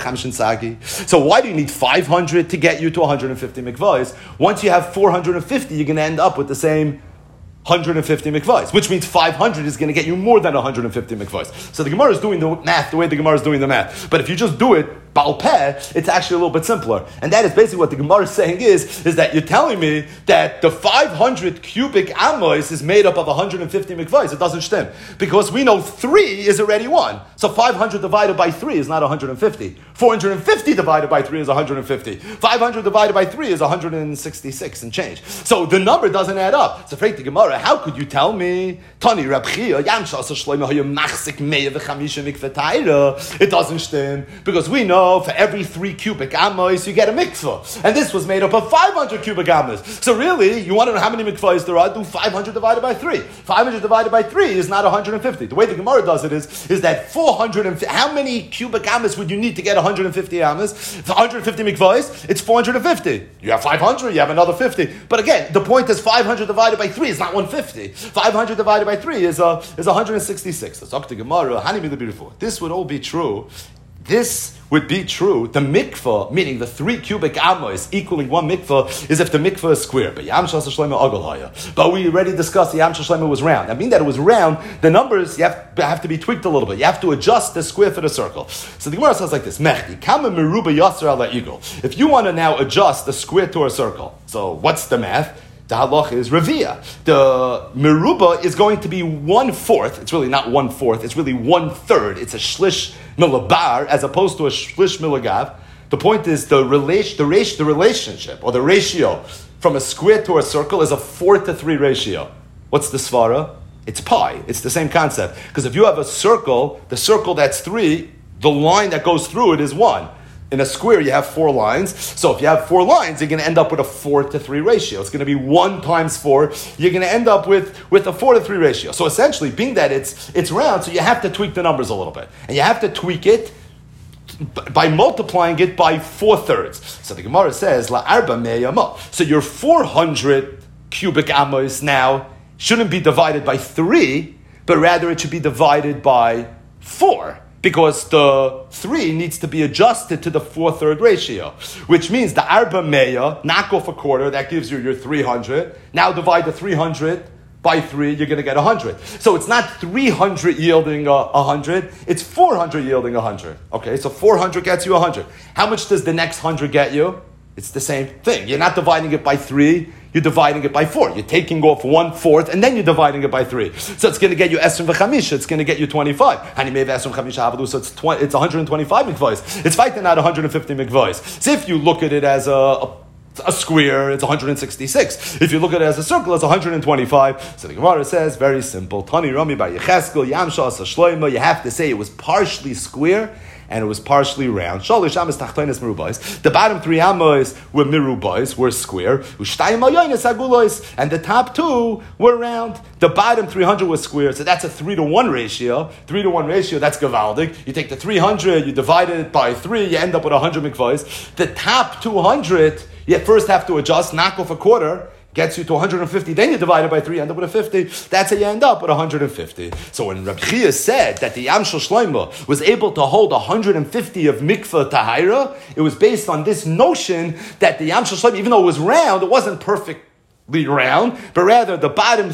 so why do you need 500 to get you to 150 mikvahs? Once you have 450, you're going to end up with the same 150 mikvahs, which means 500 is going to get you more than 150 mikvahs. So the Gemara is doing the math the way the Gemara is doing the math. But if you just do it Baal Peh, it's actually a little bit simpler. And that is basically what the Gemara is saying is that you're telling me that the 500 cubic amos is made up of 150 mikvahs. It doesn't stem. Because we know 3 is already 1. So 500 divided by 3 is not 150. 450 divided by 3 is 150. 500 divided by 3 is 166 and change. So the number doesn't add up. So the Gemara, how could you tell me? Tani Reb Chia, Yam Shel Shlomo hayamachzik mei v'chamisha mikveh taira. It doesn't stem. Because we know for every 3 cubic amos, you get a mikvah. And this was made up of 500 cubic amos. So really, you want to know how many mikvahs there are? Do 500 divided by 3. 500 divided by 3 is not 150. The way the Gemara does it is that 450, how many cubic amos would you need to get 150 amos? 150 mikvahs, it's 450. You have 500, you have another 50. But again, the point is 500 divided by 3 is not 150. 500 divided by 3 is 166. Let's talk to Gemara. This would all be true this would be true. The mikvah, meaning the 3 cubic amos equaling 1 mikvah, is if the mikvah is square. But Yam Shas Shlema Agol Haya. But we already discussed the Yam Shas Shlema was round. I mean that it was round, the numbers have to be tweaked a little bit. You have to adjust the square for the circle. So the Gemara says like this, Mechdi, Kama Meruba Yasser Ala Igul. If you want to now adjust the square to a circle, so what's the math? The halach is revia. The meruba is going to be 1/4. It's really not 1/4. It's really 1/3. It's a shlish milabar as opposed to a shlish milagav. The point is the relationship or the ratio from a square to a circle is a 4-to-3 ratio. What's the svara? It's pi. It's the same concept. Because if you have a circle, the circle that's 3, the line that goes through it is 1. In a square, you have 4 lines. So if you have 4 lines, you're going to end up with a 4-to-3 ratio. It's going to be 1 times 4. You're going to end up with a 4-to-3 ratio. So essentially, being that it's round, so you have to tweak the numbers a little bit. And you have to tweak it by multiplying it by 4/3. So the Gemara says, La arba me'yama. So your 400 cubic amos now shouldn't be divided by 3, but rather it should be divided by 4. Because the 3 needs to be adjusted to the 4/3 ratio, which means the arba meya, knock off a quarter, that gives you your 300. Now divide the 300 by 3, you're going to get 100. So it's not 300 yielding 100, it's 400 yielding 100. Okay, so 400 gets you 100. How much does the next 100 get you? It's the same thing. You're not dividing it by 3, you're dividing it by 4. You're taking off 1/4 and then you're dividing it by 3. So it's going to get you Esrim v'chamisha, it's going to get you 25. And you may have Esrim v'chamisha havadu, so it's 125 mikvahs. It's fighting out 150 mikvahs. So if you look at it as a square, it's 166. If you look at it as a circle, it's 125. So the Gemara says, very simple. Tani Rami bar Yecheskel, Yam Shas Shloima, you have to say it was partially square and it was partially round. The bottom 3 amos were mirubais, were square. And the top 2 were round. The bottom 300 was square. So that's a 3-to-1 ratio. 3-to-1 ratio, that's gavaldik. You take the 300, you divide it by 3, you end up with 100 mikvahs. The top 200, you first have to adjust, knock off a quarter, gets you to 150, then you divide it by 3, end up with a 50. That's how you end up with 150. So when Reb Chia said that the Yam Shel Shlomo was able to hold 150 of mikvah tahira, it was based on this notion that the Yam Shel Shlomo, even though it was round, it wasn't perfectly round, but rather the bottom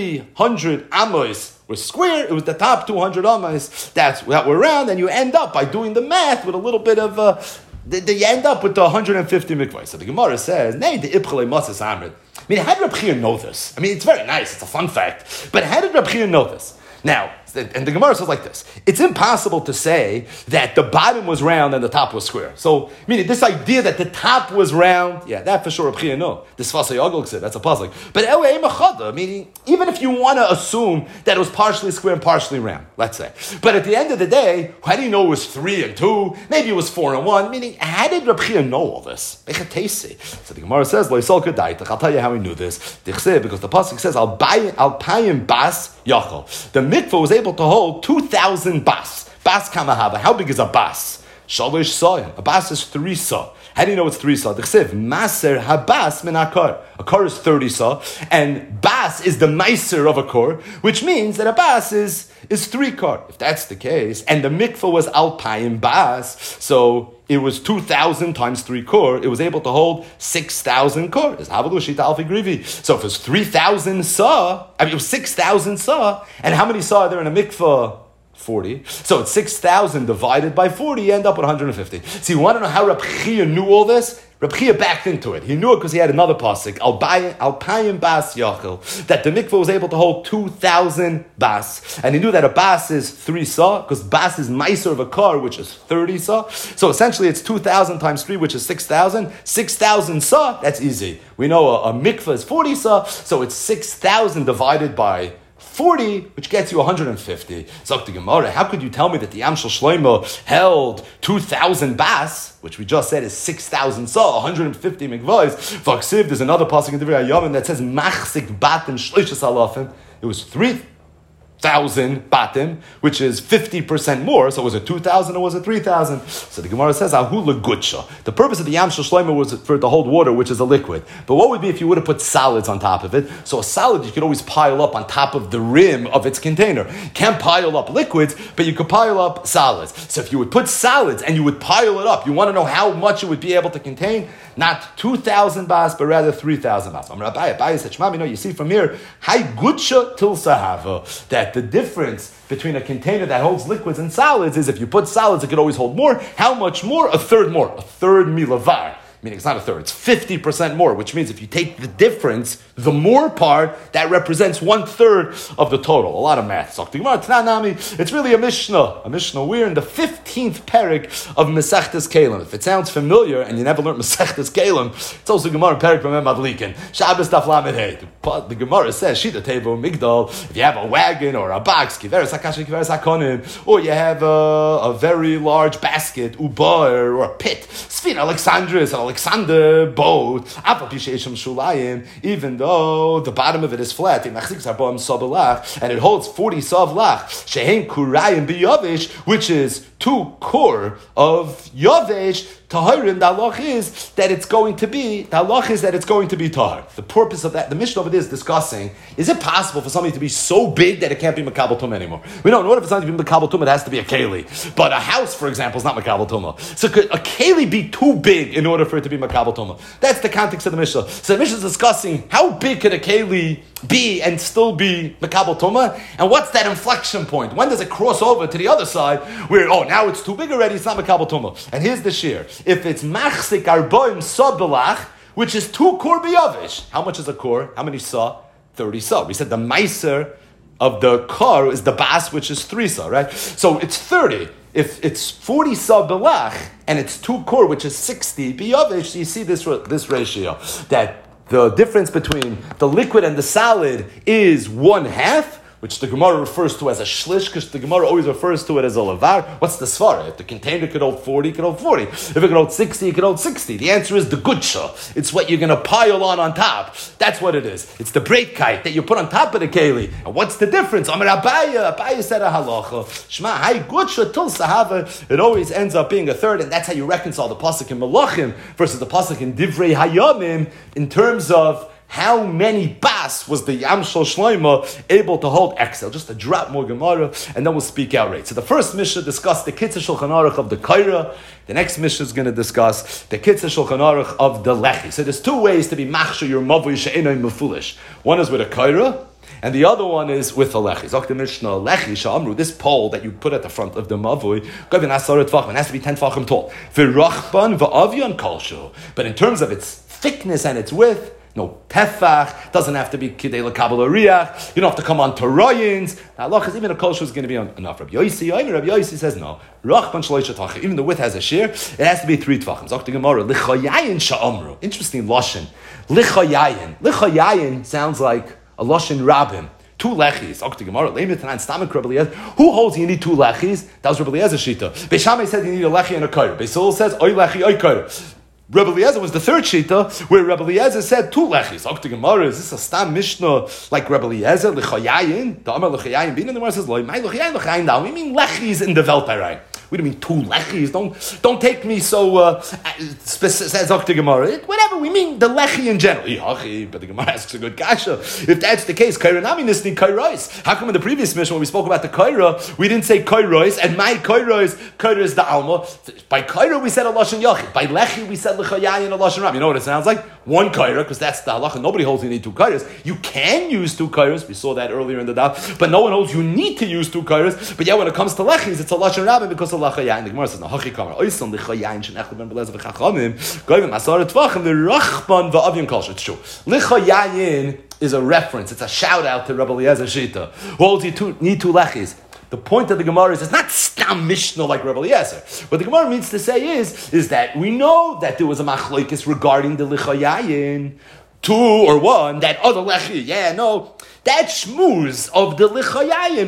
300 amos were square, it was the top 200 amos that were round, and you end up, by doing the math, with a little bit of you end up with the 150 mikvahs. So the Gemara says, Nei, the Ipchalei Masas Amrit. I mean, how did Reb Chia know this? I mean, it's very nice, it's a fun fact. But how did Reb Chia know this? Now, and the Gemara says like this, it's impossible to say that the bottom was round and the top was square. So, meaning this idea that the top was round, yeah, that for sure Reb Chia know. This Fasay Yagol said, that's a puzzle. But meaning, even if you want to assume that it was partially square and partially round, let's say. But at the end of the day, how do you know it was 3 and 2? Maybe it was 4 and 1. Meaning, how did Reb Chia know all this? So the Gemara says, I'll tell you how he knew this. Because the pasuk says, Al payim bas yachol. The mikvah was able to hold 2,000 bas. Bas kamahava. How big is a bas? Shalish saw. A bas is 3 saw. How do you know it's 3 saw? D'chsev maser habas min akar. A kar is 30 saw, and bas is the meiser of a kar, which means that a bas is 3 kar. If that's the case, and the mikvah was alpayim bas, so it was 2,000 times 3 kor. It was able to hold 6,000 kor. So if it was 3,000 saw, it was 6,000 saw. And how many saw are there in a mikvah? 40. So it's 6,000 divided by 40, you end up with 150. So you want to know how Reb Chia knew all this? Reb Chia backed into it. He knew it because he had another pasuk, Al payim bas yachel, that the mikvah was able to hold 2,000 bas. And he knew that a bas is 3 saw, because bas is meiser of a car, which is 30 saw. So essentially it's 2,000 times 3, which is 6,000. 6,000 saw, that's easy. We know a mikvah is 40 saw, so it's 6,000 divided by 40, which gets you 150. Zok the Gemara, how could you tell me that the Yam Shel Shlomo held 2,000 bas, which we just said is 6,000 saw, 150 mikvahs? Vaksiv, there's another pasuk in the Divrei Hayamim that says, Machzik batim shloishes alafim. It was 3,000 2,000 batim, which is 50% more. So was it 2,000 or was it 3,000? So the Gemara says, Ahu legutsha. The purpose of the Yam Shel Shlomo was for it to hold water, which is a liquid. But what would be if you would have put solids on top of it? So a solid you could always pile up on top of the rim of its container. You can't pile up liquids, but you could pile up solids. So if you would put solids and you would pile it up, you want to know how much it would be able to contain? Not 2,000 bas, but rather 3,000 bas. Abaye said, Shema, you see from here, Hai gutsha til sahava, that the difference between a container that holds liquids and solids is if you put solids, it could always hold more. How much more? A third more. A third milavar. Meaning it's not a third, it's 50% more, which means if you take the difference, the more part, that represents 1/3 of the total. A lot of math. It's really a Mishnah. We're in the 15th parak of Masechtas Kelim. If it sounds familiar and you never learned Masechtas Kelim, it's also Gemara parak from Madlikin. Shabbos Daf Lamed Hey. But the Gemara says, Shita Tevo Migdal, if you have a wagon or a box, Kiveres HaKasha, Kiveres HaKonim, or you have a very large basket, ubar, or a pit, Sfin Alexandris, Alexander boat, even though the bottom of it is flat, and it holds 40 savlach, which is 2 core of yavesh. Taharim, the halach is that it's going to be tahar. The purpose of that, the Mishnah over there is discussing, is it possible for something to be so big that it can't be makabel tumah anymore? We know in order for something to be makabel tumah, it has to be a keli. But a house, for example, is not makabel tumah. So could a keli be too big in order for it to be makabel tumah? That's the context of the Mishnah. So the Mishnah is discussing how big could a keli be and still be makabel tumah, and what's that inflection point? When does it cross over to the other side where, now it's too big already, it's not makabel tumah? And here's the shear. If it's machzik arboim sabelach, which is 2 kor biyavish, how much is a kor? How many saw? 30 saw. We said the meiser of the kor is the bas, which is 3 saw, right? So it's 30. If it's 40 saw belach and it's 2 kor, which is 60 biyavish, you see this ratio that the difference between the liquid and the solid is 1/2, which the Gemara refers to as a shlish, because the Gemara always refers to it as a levar. What's the svara? If the container could hold 40, it could hold 40. If it could hold 60, it could hold 60. The answer is the gutsha. It's what you're going to pile on top. That's what it is. It's the breakite that you put on top of the keli. And what's the difference? Amar Abaye said a halacha. Shema, hai gutsha til sahava. It always ends up being a third, and that's how you reconcile the pasuk in Malachim versus the pasuk in Divrei Hayamim in terms of how many bas was the Yam Shel Shlomo able to hold Excel? Just a drop more Gemara, and then we'll speak outright. So the first Mishnah discussed the Kitzur Shulchan Aruch of the Kaira. The next Mishnah is going to discuss the Kitzur Shulchan Aruch of the Lechi. So there's 2 ways to be machshir your mavui she'enoi mefulish. One is with a Kaira, and the other one is with a lechi. Zok the Mishnah, lechi sha'amru, this pole that you put at the front of the mavui, it has to be 10 tfachim tall. V'rachban v'avyan kolshu. But in terms of its thickness and its width, no tefach, doesn't have to be kidei l'kabel riach. You don't have to come on to royins. Halachas, even a kolshu is going to be enough. Rabbi Yossi says no. Rachban shloisha tachim. Even the width has a shear, it has to be 3 tfachim. Zok the Gemara, lichayayin sha'amru. Interesting lashon. Lichayayin sounds like a lashon rabim. 2 lechis. Who holds you need 2 lechis? That was Rabbi Eliezer's shita. Beis Shammai said you need a lechi and a kair. Beis Hillel says oy lechi oy kair. Rabbi Eliezer was the third shita, where Rabbi Eliezer said 2 lechis. Is this a stam mishnah like Rabbi Eliezer? L'chayayin? The Amar l'chayayin bin, and the Gemara says loy my l'chayayin l'chayayin now. We mean lechis in the Weltarai. We don't mean 2 lechis. Don't take me so says Gemara. Whatever, we mean the lechi in general. But the Gemara asks a good kasha. If that's the case, kairanami nisni kairos. How come in the previous mission when we spoke about the kaira, we didn't say kairos, and my kaira is the alma. By kaira we said a lashon yachid. By lechi we said l'chayayin a lashon ram. You know what it sounds like? 1 kaira, because that's the halacha. Nobody holds you need 2 kairas. You can use 2 kairas. We saw that earlier in the daf. But no one holds you need to use 2 kairas. But yeah, when it comes to lechis, it's a lashon ram because of l'chayayin. The Gemara says, "No, hachi kamar. Oisam l'chayayin shenech ben belez v'chachamim goyim asar tvachim v'rachban v'avim kolsh." It's true. L'chayayin is a reference. It's a shout out to Rabbi Eliezer Shita. Who holds you need 2 lechis. The point of the Gemara is it's not stam mishnah like Rabbi Eliezer. What the Gemara means to say is that we know that there was a machlokes regarding the l'chayayin. 2 or 1, that other lechi. Yeah, no. That shmooze of the l'chayayin.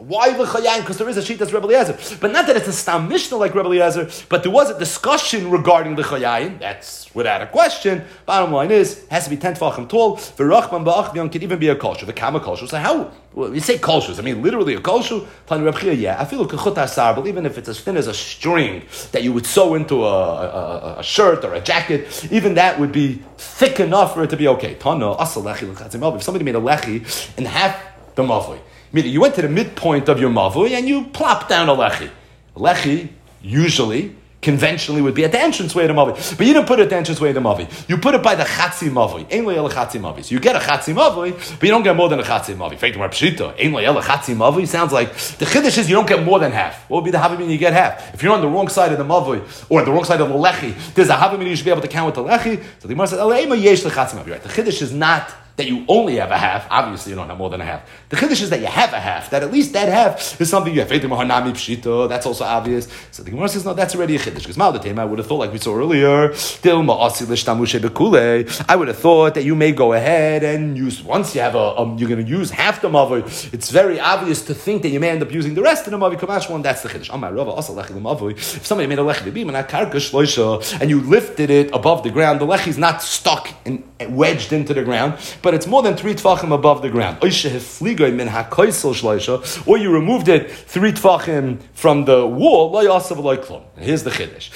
Why l'chayayin? Because there is a sheet that's Rebbe Eliezer. But not that it's a stam mishnah like Rebbe Eliezer, but there was a discussion regarding l'chayayin. That's without a question. Bottom line is, it has to be 10 tefachim tall. V'rachman ba'achdion can even be a kosher. V'kama kosher. So how? Well, you say koshers, I mean literally a kosher. Tani Reb Chia, yeah. I feel like kachut asar, but even if it's as thin as a string that you would sew into a shirt or a jacket, even that would be thick enough for it to be okay. Tana asal lechi l'chatzim mavui. If somebody made a lechi in half the mavui, meaning you went to the midpoint of your mavui and you plopped down a lechi. A lechi usually, conventionally, would be at the entranceway to Mavi. But you didn't put it at the entranceway to Mavi. You put it by the Chatzi Mavi. Ein lo yel Chatzi Mavi. So you get a Chatzi Mavi, but you don't get more than a Chatzi Mavi. Fact, Mar Pshita, Ein lo yel Chatzi Mavi sounds like the Chiddush is you don't get more than half. What would be the Havamina you get half? If you're on the wrong side of the Mavi, or the wrong side of the Lechi, there's a Havamina you should be able to count with the Lechi. So the Gemara says, Aleima yesh Chatzi Mavi. Right? The Chiddush is not that you only have a half. Obviously, you don't have more than a half. The chiddush is that you have a half. That at least that half is something you have. That's also obvious. So the Gemara says, no, that's already a chiddush. Because I would have thought, like we saw earlier, I would have thought that you may go ahead and use, once you have you're going to use half the mavi, it's very obvious to think that you may end up using the rest of the mavi. Kamash one, that's the chiddush. If somebody made a lechi and you lifted it above the ground, the lechi is not stuck and wedged into the ground, but it's more than 3 tefachim above the ground. Or you removed it 3 tefachim from the wall. Here's the chiddush.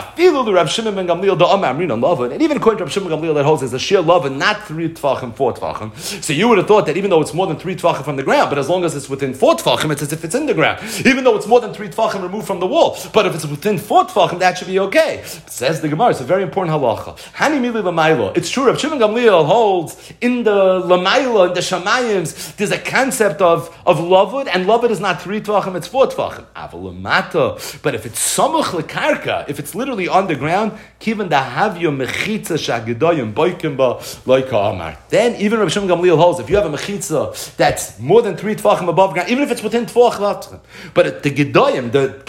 And even according to Reb Shimon Gamliel, that holds as a sheer love and not 3 tefachim, 4 tefachim. So you would have thought that even though it's more than 3 tefachim from the ground, but as long as it's within 4 tefachim, it's as if it's in the ground. Even though it's more than 3 tefachim removed from the wall, but if it's within 4 tefachim, that should be okay. Says the Gemara, it's a very important halacha. Hani mili l'mayla. It's true, Reb Shimon Gamliel holds in the Lamayla, in the Shamayim, there's a concept of lavud, and lavud is not 3 tvachim, it's 4 tvachim. But if it's samach lekarka, if it's literally on the ground, kivan dahavyo mechitza shagedoyim boikim ba loika amar. Then even Rabbi Shimon Gamliel holds, if you have a mechitza that's more than 3 tvachim above ground, even if it's within 4 tvachim, but the gedoyim,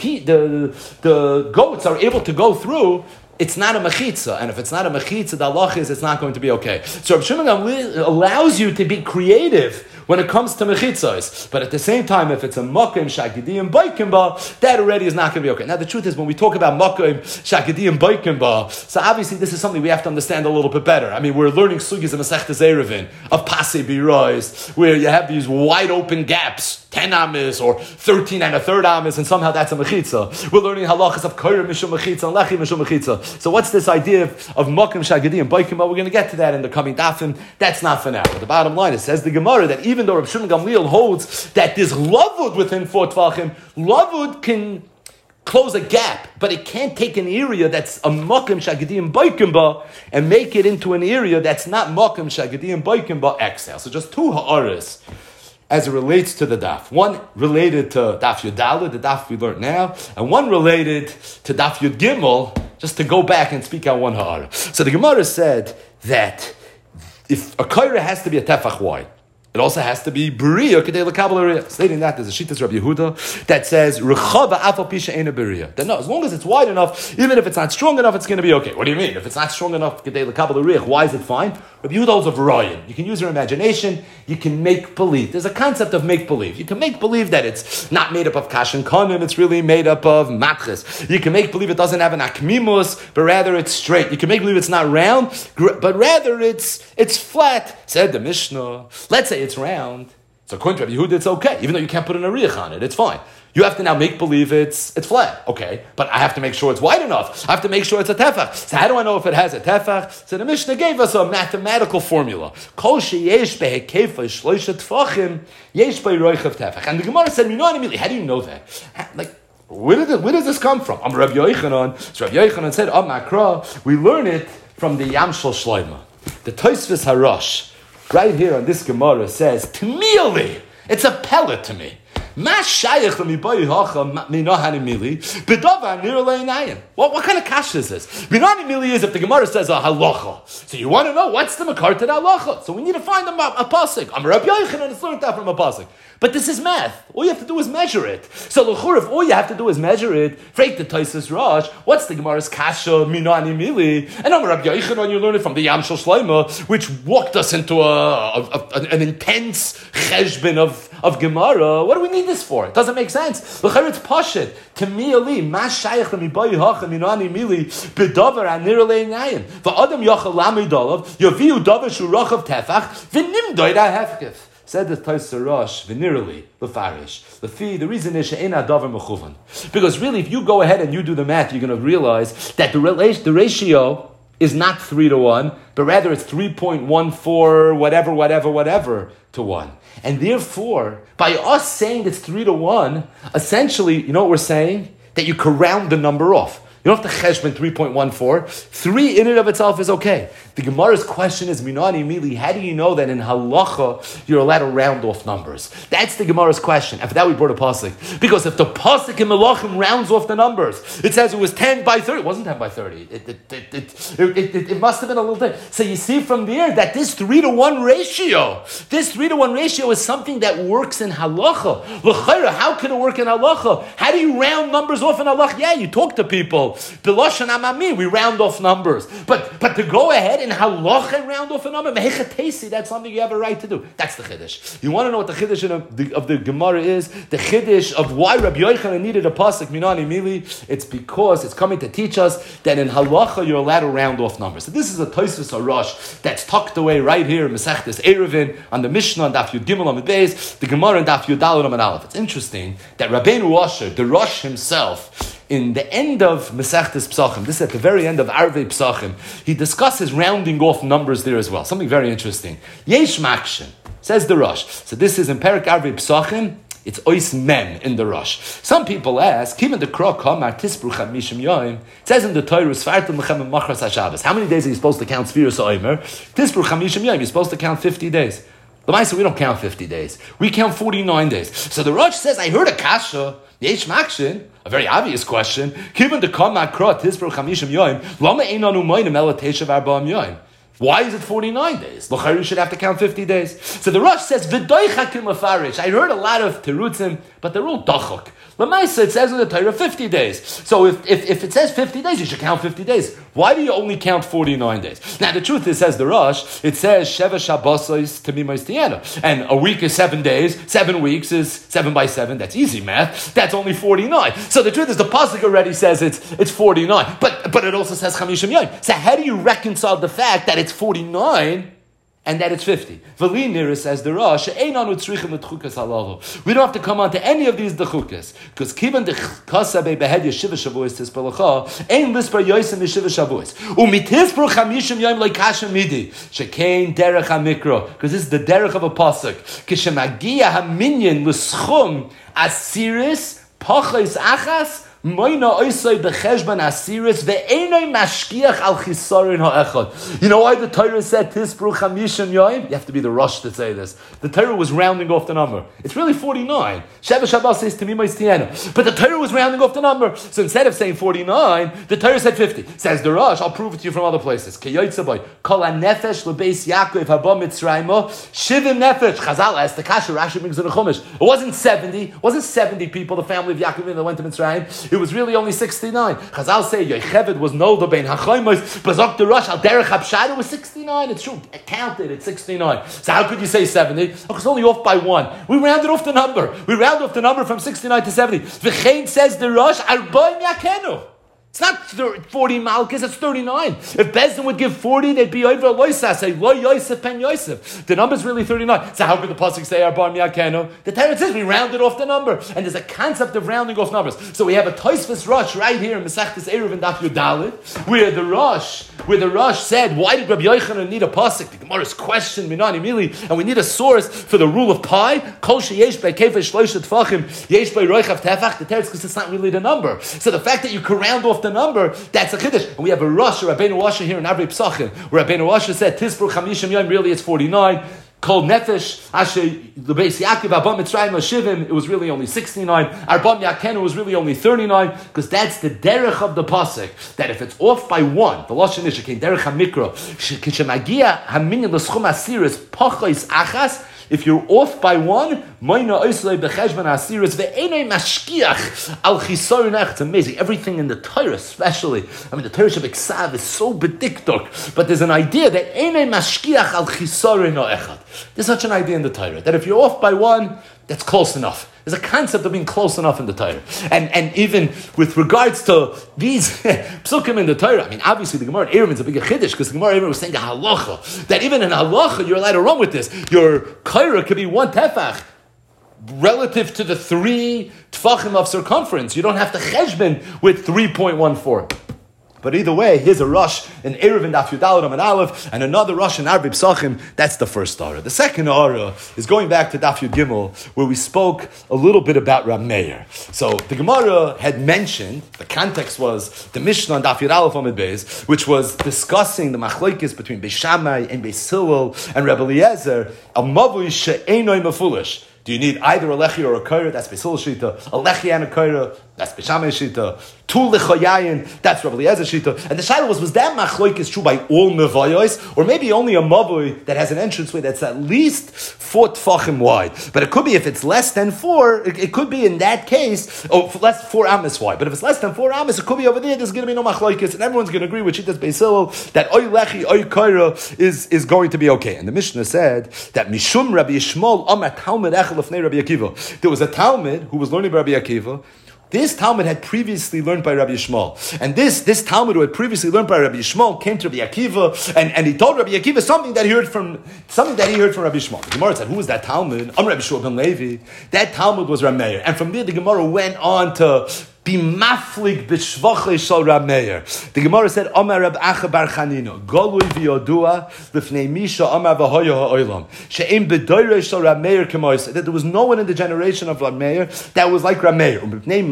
the goats are able to go through, it's not a mechitza, and if it's not a mechitza, the halach is it's not going to be okay. So Rabbi Shimon allows you to be creative when it comes to mechitzos, but at the same time, if it's a makom shagidiyim baikim ba, that already is not going to be okay. Now the truth is, when we talk about makom shagidiyim baikim ba, so obviously this is something we have to understand a little bit better. I mean, we're learning sugis of Masechtas Eruvin, of Pasei Birois, where you have these wide open gaps, 10 amis or 13 and a third amis, and somehow that's a mechitza. We're learning halachas of koyer mishum mechitza and lechi mishum mechitza. So what's this idea of makom shagidiyim baikim ba? We're going to get to that in the coming dafim. That's not for now. But the bottom line, it says the Gemara that even though Reb Shimon Gamliel holds that there's lavud within 4 tvachim, lavud can close a gap, but it can't take an area that's a makom shagidiyim baikim ba and make it into an area that's not makom shagidiyim baikim ba exhale. So just 2 ha'aras as it relates to the daf. One related to daf Yudala, the daf we learned now, and one related to daf Yud Gimel, just to go back and speak out one ha'ara. So the Gemara said that if a kaira has to be a tefach wide, it also has to be beriya kedei lekabel area. Stating that, there's a shittas Rabbi Yehuda that says rechava afal pisha ena beriya. That no, as long as it's wide enough, even if it's not strong enough, it's going to be okay. What do you mean? If it's not strong enough kedei lekabel area, why is it fine? Rabbi Yehuda holds a variant. You can use your imagination. You can make believe. There's a concept of make believe. You can make believe that it's not made up of kashan konim. It's really made up of matches. You can make believe it doesn't have an akmimus, but rather it's straight. You can make believe it's not round, but rather it's flat. Said the Mishnah. Let's say it's round. So according to Rabbi Yehuda, it's okay. Even though you can't put an ariach on it, it's fine. You have to now make believe it's flat. Okay, but I have to make sure it's wide enough. I have to make sure it's a tefach. So how do I know if it has a tefach? So the Mishnah gave us a mathematical formula. Kol sheyesh behekefa shloisha tefachim yesh beiroichav tefach. And the Gemara said, how do you know that? Where does this come from? Rabbi Yochanan. So Rabbi Yochanan said, Makra, we learn it from the Yamshel Shloima. The Tosfos Harash, right here on this Gemara, says, Tmili, it's a pellet to me. What kind of kasha is this? Minani mili is if the Gemara says a halacha. So you want to know what's the makar to the halacha. So we need to find a pasuk. I'm Rabbi Yochanan, it's learned that from a pasuk. But this is math. All you have to do is measure it. So l'chur, if all you have to do is measure it, freak the Tosfos Rosh, what's the Gemara's kasha, minani mili? And I'm Rabbi Yochanan, you learn it from the Yamshel Shloima, which walked us into an intense cheshbon of Gemara. What do we need need this for? It doesn't make sense. L'chayr it's pashit. To me, Ali, mas shayach l'mibayi hachem minani mili b'davar anir le'inayim. V'adam yachal lamidolav yaviu davar shurachav tefach v'nimdoid ha'hefkef. Said the Tosar Rosh, venirally, lefarish. The reason is she'en adavar mechuvan. Because really, if you go ahead and you do the math, you're going to realize that the ratio is not 3-1, but rather it's 3.14, whatever to 1. And therefore, by us saying it's 3-1, essentially, you know what we're saying? That you can round the number off. You don't have to cheshbon 3.14. 3 in and of itself is okay. The Gemara's question is, Minani Mili, how do you know that in halacha you're allowed to round off numbers? That's the Gemara's question. And for that we brought a pasuk. Because if the pasuk in Melachim rounds off the numbers, it says it was 10 by 30. It wasn't 10 by 30. It must have been a little thing. So you see from there that this 3-1 ratio is something that works in halacha. L'chayra, how can it work in halacha? How do you round numbers off in halacha? Yeah, you talk to people. B'loshan amami, we round off numbers. But to go ahead and halacha round off a number, mehechatesi, that's something you have a right to do. That's the chiddush. You want to know what the chiddush of the Gemara is? The chiddush of why Rabbi Yochanan needed a pasuk minani mili? It's because it's coming to teach us that in halacha you're allowed to round off numbers. So this is a Tosfos Arosh that's tucked away right here in Masechtas Eruvin on the Mishnah and Daf Yud Gimel on the base, the Gemara and Daf Yud Daled on Aleph. It's interesting that Rabbeinu Asher, the Rosh himself, in the end of Masechtas Psachim, this is at the very end of Arvei Psachim, he discusses rounding off numbers there as well. Something very interesting. Yesh Makshin, says the Rosh. So this is in Perek Arvei Psachim, it's Ois Mem in the Rosh. Some people ask, even the Krok Hamar Tisbru Chamishim Yoim, it says in the Torah, Sfartum Lechem Machras HaShabbos. How many days are you supposed to count Sfiras Oimer? Tisbru Chamishim Yoim, you're supposed to count 50 days. The Maisa, we don't count 50 days. We count 49 days. So the Rosh says, I heard a kasha, Yesh Makshin, a very obvious question. Given the Kama Krot, Tisbro Chamishim Yoim, Lama Einanu Moinim Ela Teshav Arba'am Yoim. Why is it 49 days? L'chayr, you should have to count 50 days. So the Rosh says, V'doi chakim lefarish. I heard a lot of terutzim, but they're all dachok. L'maisa, it says in the Torah 50 days. So if it says 50 days, you should count 50 days. Why do you only count 49 days? Now the truth is, says the Rosh, it says Sheva Shabbosos Tamimos Tiana. And a week is 7 days, 7 weeks is 7 by 7. That's easy math. That's only 49. So the truth is, the pasuk already says it's 49. But it also says Chamishim Yom. So how do you reconcile the fact that it's 49 and that it's 50? V'li nira, says the Rosh, we don't have to come on to any of these dechukas, because kivan dechasa bebehed yeshiva shavuos tispalacha ein lispar yosim yeshiva shavuos umitispro chamishim yom leikashem midi shekein derech hamikra, because this is the derech of a pasuk kishemagia haminyan l'schum asiris pachos achas Moina oisay becheshban asiris ve'enoi mashkiach al chisarin ha'echad. You know why the Torah said Tisbru Chamishim Yoim? You have to be the Rosh to say this. The Torah was rounding off the number. It's really 49. Sheva Shabbos says Tamimos Tiana. But the Torah was rounding off the number. So instead of saying 49, the Torah said 50. Says the Rosh, I'll prove it to you from other places. Keyoytzaboy, Kol HaNefesh L'beis Yaakov Haba Mitzraymo, Shivim Nefesh. Chazal asked the Kasha, Rashi brings in the Chumash. It wasn't 70 people, the family of Yaakov that went to Mitzrayim. It was really only 69. Chazal say Yocheved was Noldo bein Hachoymos, Bazok the Rosh al Derech Habshad. It was 69. It's true. It counted. It's 69. So how could you say 70? Oh, it's only off by 1. We rounded off the number. We rounded off the number from 69 to 70. V'chein, says the Rosh, Arboim Yakenu. It's not 40 malchus, it's 39. If Bezdin would give 40, they'd be over a loisas, say, lo Yosef pen Yosef. The number's really 39. So how could the pasuk say, Arbar Miyakenu? The Torah says we rounded off the number. And there's a concept of rounding off numbers. So we have a Tosfos Rosh right here in Masechtas Eruvin Daf Yud Daled, where the Rosh said, why did Rabbi Yochanan need a pasuk? The Gemara's question, Minani Mili, and we need a source for the rule of pi. Kol sheyesh by kefesh shloisha tefachim, yesh by roichav tefach. The Torah is because it's not really the number. So the fact that you can round off the number, that's a chiddush. And we have a Rosh, Rabbeinu Asher here in Arvei Psachim, where Rabbeinu Asher said, Tisbru Chamishim Yom, really it's 49. Kol Nefesh, Asher, L'beis Yaakov, Abba Mitzrayim, Shivim, it was really only 69. Arbam Yakenu was really only 39, because that's the derech of the pasuk, that if it's off by 1, the Lashon Ish, came derech HaMikra, Kishemagia HaMinyan L'schum Asiris, Pachos Achas, if you're off by 1, Moina Oislei Becheshban Asiris ve'enei mashkiach al chisorin ech. It's amazing. Everything in the Torah, especially. I mean, the Torah Shabbat is so bedikdok, but there's an idea that enei mashkiach al chisorin echad. There's such an idea in the Torah that if you're off by one, that's close enough. There's a concept of being close enough in the Torah. And even with regards to these psukim in the Torah, I mean, obviously the Gemara in Eruvin is a bigger chiddush because the Gemara in Eruvin was saying a halacha, that even in halacha, you're allowed to run with this. Your kaira could be one tefach relative to the 3 tefachim of circumference. You don't have to cheshbon with 3.14. But either way, here's a rush in Eruvin Daf Yudalad Amud Aleph, and another rush in Arbi Psachim. That's the first ara. The second ara is going back to Daf Yud Gimel, where we spoke a little bit about Rab Meir. So the Gemara had mentioned, the context was the Mishnah on Daf Yud Aleph Amud Beis, which was discussing the machlokes between Beis Shammai and Beis Hillel and Rebbe Eliezer, a mavui she'enoi mefulish. Do you need either a lechi or a kaira? That's Beis Hillel shita. A lechi and a kaira. That's Beis Shammai shita. 2 lechayayin. That's Rabbi Eliezer shita. And the shaila was that machlokes true by all mevayos, or maybe only a mavui that has an entranceway that's at least 4 tfachim wide? But it could be if it's less than 4. It could be in that case, less 4 amis wide. But if it's less than 4 amis, it could be over there. There's going to be no machlokes, and everyone's going to agree with shitas Beis Hillel that oy lechi oy kaira is going to be okay. And the Mishnah said that mishum Rabbi Yishmael amar Talmud echel lefnei Rabbi Akiva. There was a Talmud who was learning by Rabbi Akiva. This Talmud had previously learned by Rabbi Yishmael. And this Talmud who had previously learned by Rabbi Yishmael came to Rabbi Akiva and he told Rabbi Akiva something that he heard from Rabbi Yishmael. The Gemara said, who was that Talmud? Rabbi Shua ben Levi. That Talmud was Rab Meir. And from there the Gemara went on to be maflig b'shvachei shel Rab Meir. The Gemara said, Amar Rab Acha bar Chanina, Golui v'yodua l'fnei Misha Amar v'hoya ha'olam, she'im b'doirei shel Rab Meir k'moisai. That there was no one in the generation of Rab Meir that was like Rab Meir.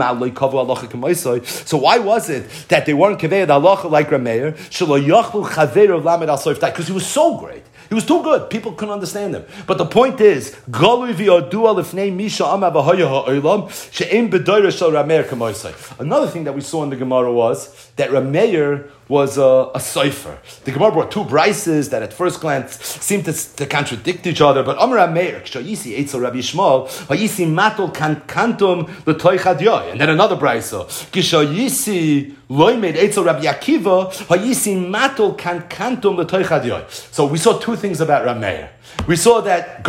So why was it that they weren't kaveh halacha like Rab Meir? Shelo yachlu chaver of lamed al soiftai, because he was so great. He was too good. People couldn't understand him. But the point is, Galui v'yodua l'fnei Misha Amar v'hoya ha'olam, she'im b'doirei shel Rab Meir k'moisai. Another thing that we saw in the Gemara was that Rab Meir was a cipher. The Gemara brought 2 brises that at first glance seemed to contradict each other, but Amar Rab Meir, K'shayisi Eitzel Rabbi Yishmael, Hayisi matol kantum l'toich hadyoy. And then another brisa, K'shayisi loimed Eitzel Rabbi Akiva, Hayisi matol kantum l'toich hadyoy. So we saw 2 things about Rab Meir. We saw that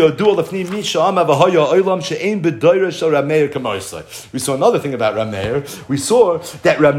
we saw another thing about Rab Meir. We saw that Rab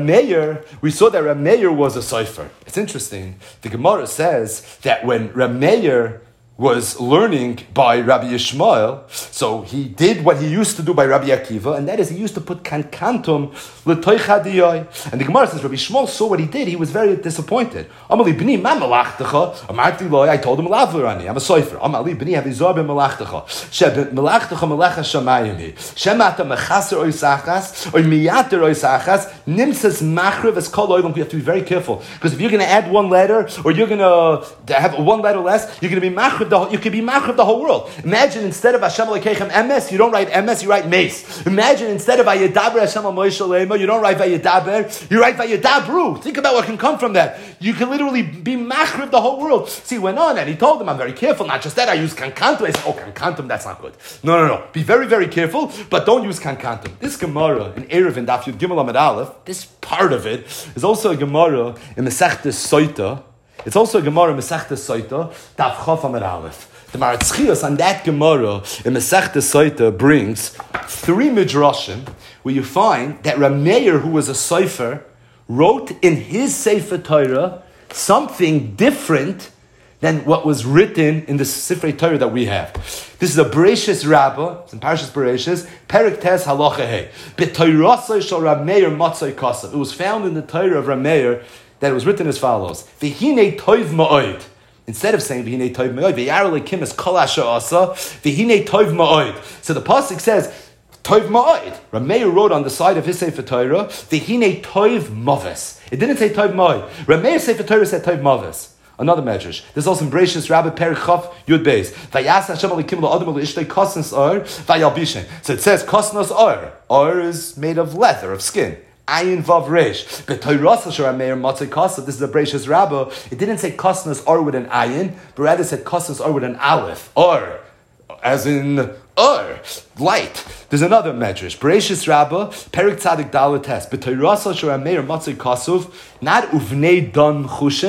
Meir was a cipher. It's interesting. The Gemara says that when Rab Meir was learning by Rabbi Yishmael, so he did what he used to do by Rabbi Akiva, and that is he used to put kankantum l'toich hadiyai. And the Gemara says Rabbi Yishmael saw what he did. He was very disappointed. Amali b'ni ma malachtecha. Amarti loy. I told him lavlerani. I'm a soifer. Amali b'ni havizor b'malachtecha. Sheb malachtecha melecha shamayim. Shemata mechaser oisachas or miyater oisachas nimsas machriv as kol oilam. You have to be very careful because if you're going to add 1 letter or you're going to have 1 letter less, you're going to be machriv. You could be machriv the whole world. Imagine instead of Hashem Elokeichem emes, you don't write emes, you write mace. Imagine instead of Vayedaber Hashem al Moshe Leimo, you don't write Vayedaber, you write Vayedabru. Think about what can come from that. You can literally be machriv the whole world. See, he went on and he told them, I'm very careful. Not just that, I use kankantum. I said, kankantum, that's not good. No. Be very, very careful, but don't use kankantum. This Gemara in Eruvin Daf Yud Gimel Amud Aleph, this part of it is also a Gemara in Masechtes Soita. It's also a Gemara in Masechtes Soita, Daf Chof Amud Aleph. The Maratz Chios on that Gemara in Masechtes Soita brings 3 midrashim where you find that Rab Meir, who was a cipher, wrote in his Sefer Torah something different than what was written in the Sefer Torah that we have. This is a Bereshis Rabbah, it's in Parashas Bereshis, Perek Tes Halacha Hey. B'Torasei shel Rab Meir matzai kasav. It was found in the Torah of Rab Meir that it was written as follows: V'hinei toiv ma'od. Instead of saying V'hinei toiv ma'od, V'yar lekim es kol asher asa, V'hinei toiv ma'od. So the pasuk says toiv ma'od. Rab Meir wrote on the side of his Sefer Torah V'hinei toiv maves. It didn't say toiv ma'od. Rab Meir's Sefer Torah said toiv maves. Another medrash. There's also in Bereshis Rabbah Perek Chaf Yud Beis. Vayas Hashem Elokim la'adam le'ishtei kosnos or vayalbishen. So it says kosnos or. Or is made of leather, of skin. Ayin Vav Reish. But Torah Shel Rab Meir Matzei Kasav. This is a Bereshis Rabbah. It didn't say kosnos or with an ayin, but rather said kosnos or with an aleph. Or, as in or, light. There's another medrash. Bereshis Rabbah Perek Tzadik Dalet Tes. But Torah Shel Rab Meir Matzei Kasav, not uvnei don chushim, but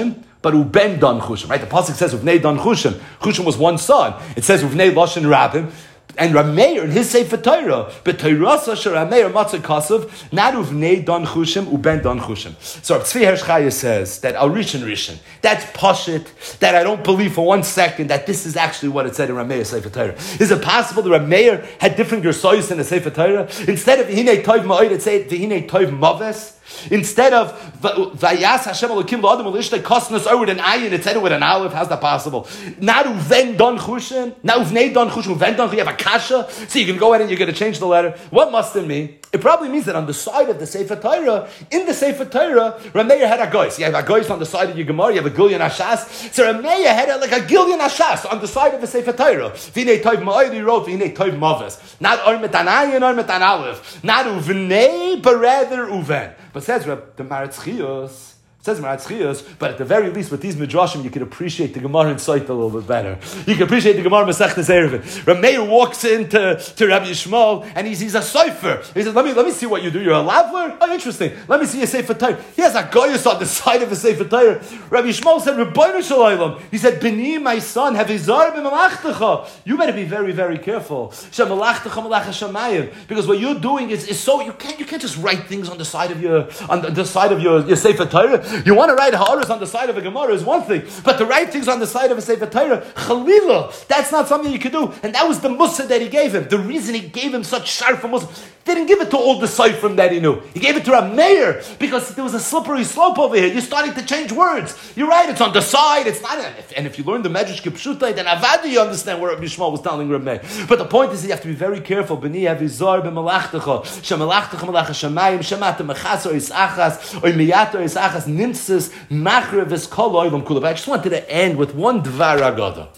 but uben dan chushim, right? The pasuk says uvnei dan chushim. Chushim was one son. It says uvnei loshen rabim. And Rameir in his Sefer Torah, but Torasa shel Rameir matzah kasav, not uvnei dan chushim uben dan chushim. So Rav Tzvi Hersh Chaya says that al rishon, that's pashit, that I don't believe for 1 second that this is actually what it said in Rameir's Sefer Torah. Is it possible that Rameir had different gersoyos in the Sefer Torah? Instead of v'hinei toiv ma'od, it said v'hinei toiv maves. Instead of Vayas Hashem Elokim L'Adam L'Ishtay Kosnas with an ayin, it said it with an aleph. How's that possible? Now uven don chushin, now uvnei don chushin, uven don. You have a kasha, so you can go ahead and you're going to change the letter. What must it mean? It probably means that on the side of the Sefer Torah, in the Sefer Torah, Rameir had a goyis. You have a goyis on the side of your Gemara. You have a gillion ashas. So Rameir had like a gillion ashas on the side of the Sefer Torah. V'nei toiv ma'od, he wrote v'nei toiv maves. Not ormet an ayin, ormet an aleph. Not uvnei, but rather uven. But says the Maratz Chiyos, but at the very least, with these midrashim, you can appreciate the Gemara in Sot a little bit better. You can appreciate the Gemara Masechtas Eruvin. Rameir walks into Rabbi Yishmael, and he's a sofer. He says, let me see what you do. You're a lavler? Oh, interesting. Let me see your Sefer Torah. He has a goyus on the side of a Sefer Torah. Rabbi Yishmael said, Rebbeinu Shalom. He said, B'ni, my son, have izar b'malachtecha. You better be very, very careful. Shemalachtecha malach hashamayim. Because what you're doing is so, you can't just write things on the side of your Sefer Torah. You want to write ha'aras on the side of a Gemara is one thing, but to write things on the side of a Sefer Torah, Chalila, that's not something you could do. And that was the mussar that he gave him. The reason he gave him such sharp mussar, didn't give it to all the Seifrim that he knew. He gave it to Rameir because there was a slippery slope over here. You're starting to change words. You're right, it's on the side, it's not. And if you learn the Medrash Kipshutai, then Avada you understand what Rabbi Yishmael was telling Rameir. But the point is you have to be very careful. B'ni avizar b'malachtecha, shemalachtecha malach hashamayim, shemata mechasor is achas, or miyator is achas, nimsis machrev is kol oilam kulav. I just wanted to end with one dvar agada.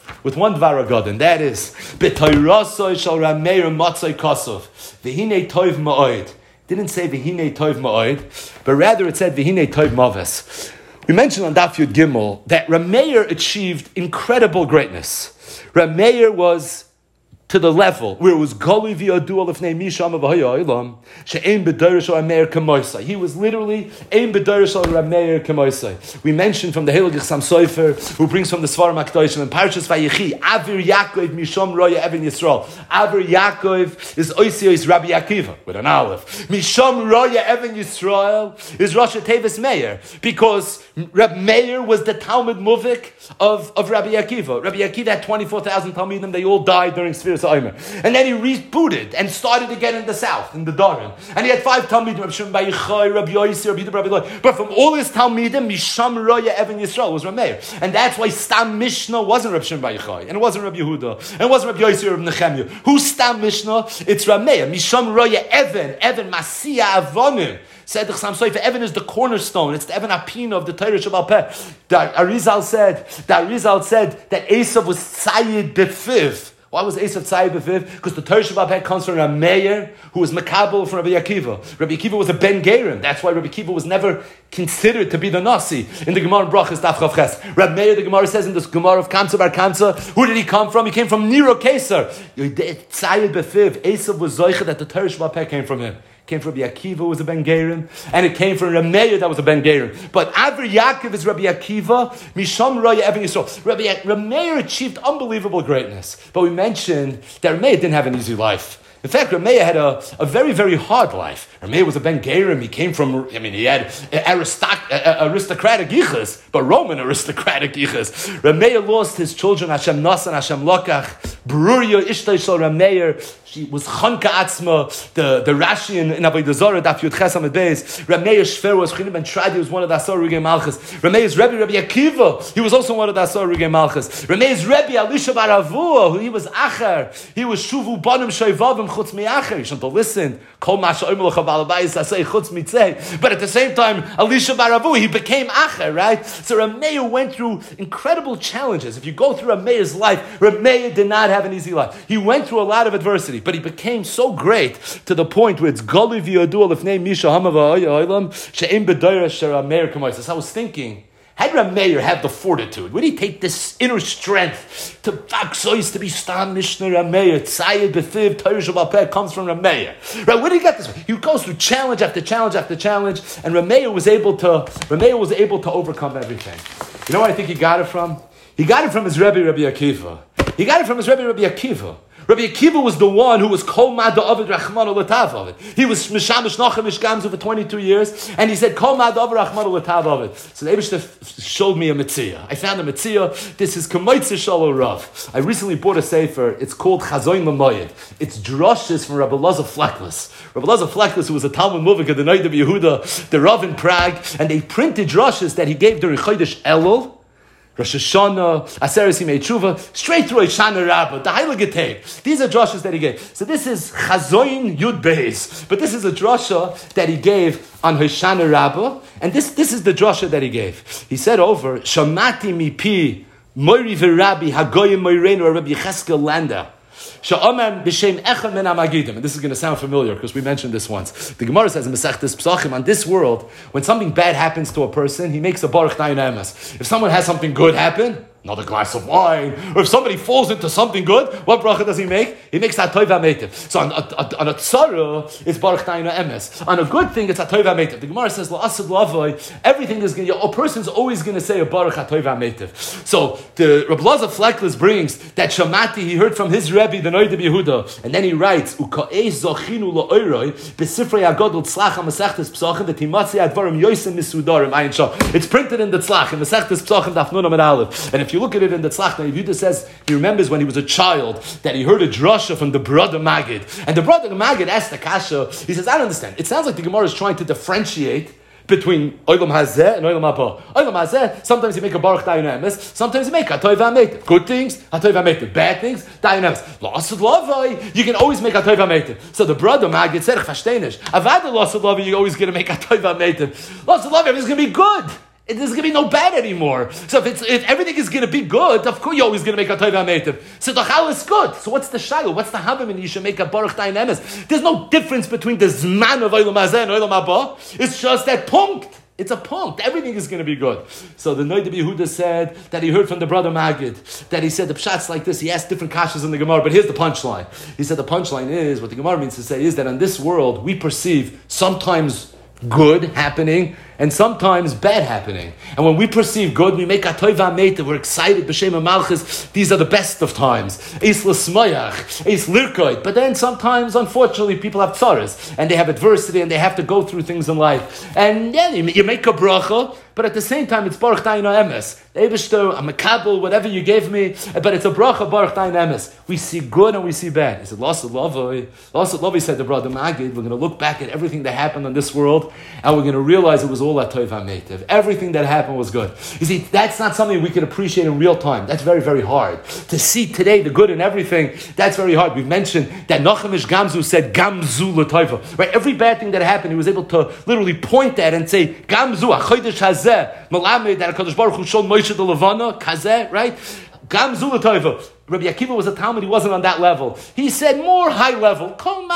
And that is, b'toyrasoi shal Rameir matzai kosov, v'hinei toiv ma'od. Didn't say v'hinei toiv ma'od, but rather it said v'hinei toiv maves. We mentioned on Daf Yud Gimel that Rameir achieved incredible greatness. Rameir was to the level where it was Goli v'yadu alefnei misham v'haya olam she'ein b'dorish or Rameir kamoisai. He was literally ein b'dorish or Rameir kamoisai. We mentioned from the Heilig Chassam Sofer, who brings from the Svarim HaKadoshim and Parshas Vayechi, Avir Yaakov misham roya Even Yisrael. Avir Yaakov is Oisios Rabbi Akiva with an aleph. Misham roya Even Yisrael is Rosh Tevis Meir, because Rabbi Meir was the Talmud Muvik of Rabbi Akiva. Rabbi Akiva had 24,000 Talmidim. They all died during Sfiras Omer. And then he rebooted and started again in the south, in the Darim. And he had 5 Talmidim, Rabbi Shimon Bar Yochai, Rabbi Yossi, Rabbi Yehuda, Rabbi Loi. But from all his Talmidim, Misham Roya Even Yisrael was Rameir. And that's why Stam Mishnah wasn't Rabbi Shimon Bar Yochai, and it wasn't Rabbi Yehuda, and it wasn't Rabbi Yossi or Rabbi Nechemia. Who's Stam Mishnah? It's Rameir. Misham Roya Even Masiya Avonim. Said the Chassam Sofer, Evan is the cornerstone. It's the Evan Apina of the Torah Shabbat Peh. Arizal said that Esav was Tzayid Befiv. Why was Esav Tzayid Befiv? Because the Torah Shabbat Peh comes from Rameir, who was Makabel from Rabbi Akiva. Rabbi Akiva was a Ben Gerim. That's why Rabbi Akiva was never considered to be the Nasi. In the Gemara Brachas Daf Chav Ches. Rameir, the Gemara says in this Gemara of Kamsa Bar Kamsa, who did he come from? He came from Nero Kesar. Tzayid Befiv. Esav was Zoicha that the Torah Shabbat Peh came from him. Came from Rabbi Akiva, who was a Ben Gerim, and it came from Rameir, that was a Ben Gerim. But Avir Yaakov is Rabbi Akiva, Misham Roya Even Yisrael. Rameir achieved unbelievable greatness. But we mentioned that Rameir didn't have an easy life. In fact, Rameir had a very, very hard life. Rameir was a Ben Gerim. He came from, he had aristocratic yichus, but Roman aristocratic yichus. Rameir lost his children, Hashem Nasan, Hashem Lokach, Beruria, Ishtay Shal Rameir. She was Chanka Atzma, the Rashi in Avodah Zarah, Daf Yud Ches Amud Beis. Rameir Shfer was Chinim Ben Tradi, was one of the Asar Rugei Malchus. Rameir's Rebbe, Rabbi Akiva, he was also one of the Asar Rugei Malchus. Rameir's Rebbe, Elisha Bar Avua, who he was Acher, he was Shuvu Banim Shoivavim Chutz Mi'acher. You shouldn't have listened. Kol Masha Omer L'cha Ba'al Bayis Asay Chutz Mitzei. But at the same time, Elisha Bar Avua, he became Acher, right? So Rameir went through incredible challenges. If you go through Rameir's life, Rameir did not have an easy life. He went through a lot of adversity, but he became so great to the point where it's Goli v'yadu lefnei misha hamav ha'olam she'im b'doira she'Rameir kamois. I was thinking, had Rameir had the fortitude, would he take this inner strength to faksois to be Stam Mishnah Rameir, Tzayid Befiv, Torah Shabbat Peh comes from Rameir. Right? Where did he get this? He goes through challenge after challenge after challenge, and Rameir was able to overcome everything. You know where I think he got it from? He got it from his Rebbe, Rabbi Akiva. He got it from his Rebbe, Rabbi Akiva. Rabbi Akiva was the one who was Kol Mada Ovid Rachmanu L'Tav Ovid. He was Mishamish Nochem Mishgamzu for 22 years, and he said Kol Mada Ovid Rachmanu L'Tav Ovid. So the Eibishter showed me a Metzia. I found a Metzia. This is Kamoitze Shalom Rav. I recently bought a sefer. It's called Chazoin L'Moyed. It's drushes from Rabbi Elazar Fleckless. Rabbi Elazar Fleckless, who was a Talmud Muvik at the Noda B'Yehuda, the Rav in Prague, and they printed drushes that he gave during Chodesh Elul, Rosh Hashanah, Aseres Yimei Tshuva, straight through Hoshana Rabbah, the Heilige Tev. These are drashas that he gave. So this is Chazoin Yud Beis, but this is a drasha that he gave on Hoshana Rabbah, and this is the drasha that he gave. He said over, Shamati mipi Moiri v'Rabbi Hagoyim Moireinu Rabbi Yecheskel Landa. And this is going to sound familiar because we mentioned this once. The Gemara says in Masechtas Pesachim, on this world, when something bad happens to a person, he makes a baruch dayan emes. If someone has something good happen, another glass of wine, or if somebody falls into something good, what bracha does he make? He makes Hatoiv HaMeitiv. So on a tzara, it's baruch dayan emes. On a good thing, it's Hatoiv HaMeitiv. The Gemara says, La'asad Lavoi, everything is going to, a person's always going to say a baruch Hatoiv HaMeitiv. So the Rabbi Elazar Fleckless brings that Shamati, he heard from his Rebbe, the Noda B'Yehuda, and then he writes, U'ka'ez zochinu lo'oiroi, b'sifrei agadol tzlach ha-Masechtes Pesachim, v'timatzi advarim yoysim misudarim ayin shah. It's printed in the tzlach, in Masechtes Pesachim, daf nun amud aleph. And if you look at it in the tzlach, now Yehuda says he remembers when he was a child that he heard a drasha from the brother Magid, and the brother Magid asked the kasha. He says, I don't understand. It sounds like the Gemara is trying to differentiate between Olam Hazeh and Olam Haba. Olam Hazeh, sometimes you make a baruch dayan emes, sometimes you make Hatoiv HaMeitiv. Good things, Hatoiv HaMeitiv. Bad things, dayan emes. La'asad Lavai, you can always make Hatoiv HaMeitiv. So the brother Magid said, Chashtenish, Avad La'asad Lavai, you're always going to make Hatoiv HaMeitiv. La'asad Lavai, it's going to be good. There's going to be no bad anymore. So if everything is going to be good, of course you're always going to make a Hatoiv HaMeitiv. So the Chal is good. So what's the Shayla? What's the Habim? And you should make a Baruch dayan emes. There's no difference between the Zman of Olam Hazeh and Olam Haba. It's just that punkt. It's a punkt. Everything is going to be good. So the Noda B'Yehuda said that he heard from the brother Magid, that he said the pshat's like this. He asked different kashas in the Gemara, but here's the punchline. He said the punchline is, what the Gemara means to say is that in this world, we perceive sometimes good happening and sometimes bad happening. And when we perceive good, we make Hatoiv HaMeitiv. We're excited, b'shem HaMalchus. These are the best of times. Eis l'smayach, eis lirkoid. But then sometimes, unfortunately, people have tzaras, and they have adversity, and they have to go through things in life. And yeah, you make a bracha, but at the same time, it's baruch dayan emes. Eibishter, a makabel, whatever you gave me, but it's a bracha baruch dayan emes. We see good and we see bad. He said, La'asad Lavai, said the brother Magid, we're going to look back at everything that happened in this world, and we're going to realize it was all Hatoiv HaMeitiv. Everything that happened was good. You see, that's not something we can appreciate in real time. That's very, very hard. To see today the good in everything, that's very hard. We've mentioned that Nochem Mishgamzu said, Gamzu l'toiva. Right? Every bad thing that happened, he was able to literally point at and say, Gamzu, HaChodesh Hazeh, Malamed, that HaKadosh Baruch Hu showed Moshe the Levana, Kazeh, right? Gamzu l'toiva. Rabbi Akiva was a Talmud, he wasn't on that level. He said more high level.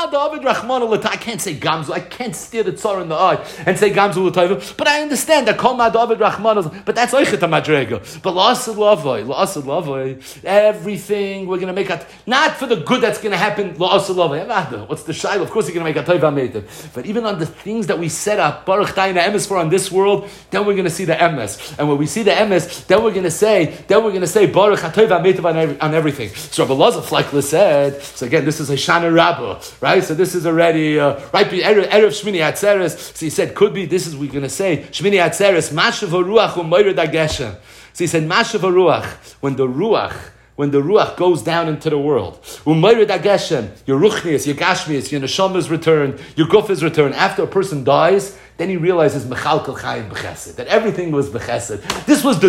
I can't say Gamzu, I can't steer the tzar in the eye and say Gamzu l'toiva, but I understand that Kol Ma'adavid Rachmanu, but that's Oichet HaMadrega. But La'asad Lavai, everything we're going to make it, not for the good that's going to happen, La'asad Lavai. What's the shayla? Of course you're going to make a Hatoiv HaMeitiv. But even on the things that we set up, Baruch dayan emes for on this world, then we're going to see the emes. And when we see the emes, then we're going to say Baruch Hatoiv HaMeitiv on everything. So Rabbi Elazar Fleckless said, so again, this is Hoshana Rabbah, right? So this is already, right, Erev Shmini Atzeres. So he said, could be, this is, we're going to say, Shmini Atzeres, Mashav HaRuach U'Moired HaGeshem. So he said, Mashav HaRuach, when the Ruach goes down into the world, U'Moired HaGeshem, your Ruchnius, your Gashmius, your Neshama is returned, your Guf is returned. After a person dies, then he realizes Mechalkel Chayim B'Chesed, that everything was B'Chesed. This was the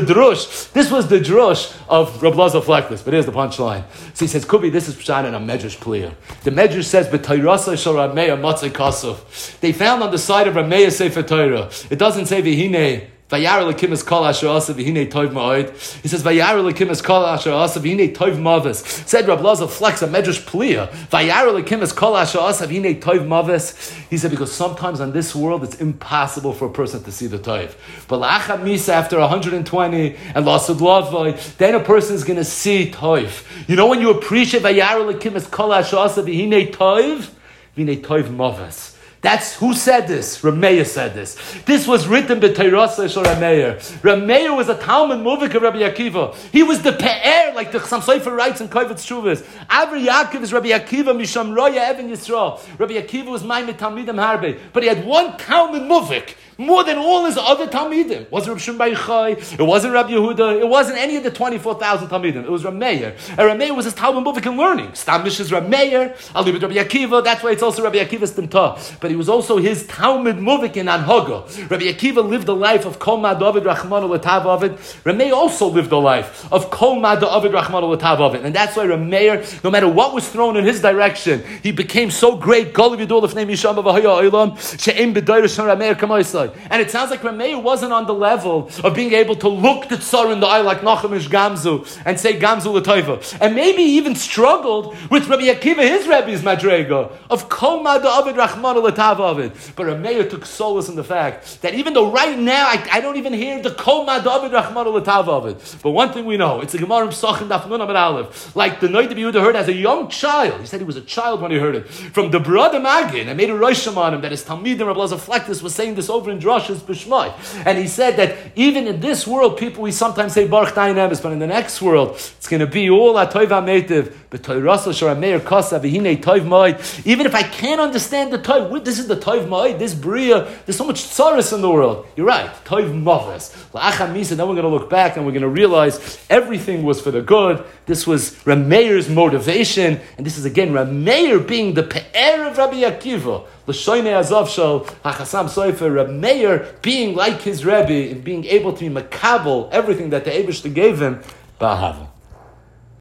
drush of Rabbi Elazar Fleckless. But here's the punchline. So he says, Kubi, this is Pshat and a Medrash Pliya. The Medrash says, B'Tayrasa Shal Rameya Matzei Kasuf. They found on the side of Rameya Sefer Torah. It doesn't say V'hinei Vayar Elokim es kol asher asa v'hinei tov ma'od. He says, Vayar Elokim es kol asher asa v'hinei tov mavis. Said Rabbi Elazar Flex, a Medrash Pliya. Vayar Elokim es kol asher asa v'hinei tov mavis. He said, because sometimes on this world, it's impossible for a person to see the tov. But la'achad misa, after 120, and La'asad Lavai, then a person is going to see tov. You know when you appreciate Vayar Elokim es kol asher asa v'hinei tov mavis. That's who said this. Rameir said this. This was written by Teirasa Shel Rameir. Rameir was a Talmud Muvik of Rabbi Akiva. He was the Pe'er, like the Chassam Sofer writes in Kovetz Shuvas. Avri Yaakov is Rabbi Akiva Misham Roya Even Yisrael. Rabbi Akiva was Ma'amid Talmidim Harbe, but he had one Talmud Muvik. More than all his other Talmidim. It wasn't Rav Shimon Bar Yochai, it wasn't Rabbi Yehuda, it wasn't any of the 24,000 Talmidim. It was Rameir. And Rameir was his Talmud Muvik in learning. Stamish is Rameir, Alibid Rabbi Akiva, that's why it's also Rabbi Akiva's Timtah. But he was also his Talmud Muvik in Anhaga. Rabbi Akiva lived the life of Kol Ma David Rachmanu L'Tav Ovid. Rameir also lived the life of Kol Ma David Rachmanu L'Tav Ovid. And that's why Rameir, no matter what was thrown in his direction, he became so great. Gol Yidol Lefnei Misham V'Haya Olam, She'im B'Doirish Rameir Kamaisai. And it sounds like Rameir wasn't on the level of being able to look the Tsar in the eye like Nachamish Gamzu and say Gamzu L'Toiva. And maybe even struggled with Rabbi Akiva, his Rebbe's Madrega, of Kol Ma David Rachmanu L'Tav Ovid. But Rameir took solace in the fact that even though right now I don't even hear the Kol Ma David Rachmanu L'Tav Ovid. But one thing we know, it's a Gemara in Pesachim Daf Nun Amud Aleph. Like the Noid Yehuda heard as a young child. He said he was a child when he heard it. From the brother Magin, and made a rosham on him that his Talmidim Rabbi Elazar Flektus was saying this over in Drashas B'Shmai. And he said that even in this world, we sometimes say Baruch Dayan Emes, but in the next world, it's going to be all Atoiv HaMeitiv, but Toirasa Sharameir Kosa V'hinei Toiv Ma'id. Even if I can't understand the Toiv, this is the Toiv Ma'id, this Bria, there's so much tzaras in the world. You're right, Toiv Mavas. La'acham Misa, then we're going to look back and we're going to realize everything was for the good. This was Rameir's motivation, and this is again Rameir being the Pe'er of Rabbi Akiva. L'shoinei Azav Shel HaChassam Sofer, Rameir being like his Rebbe and being able to be makabel everything that the Eibishter gave him. Ba'ahava.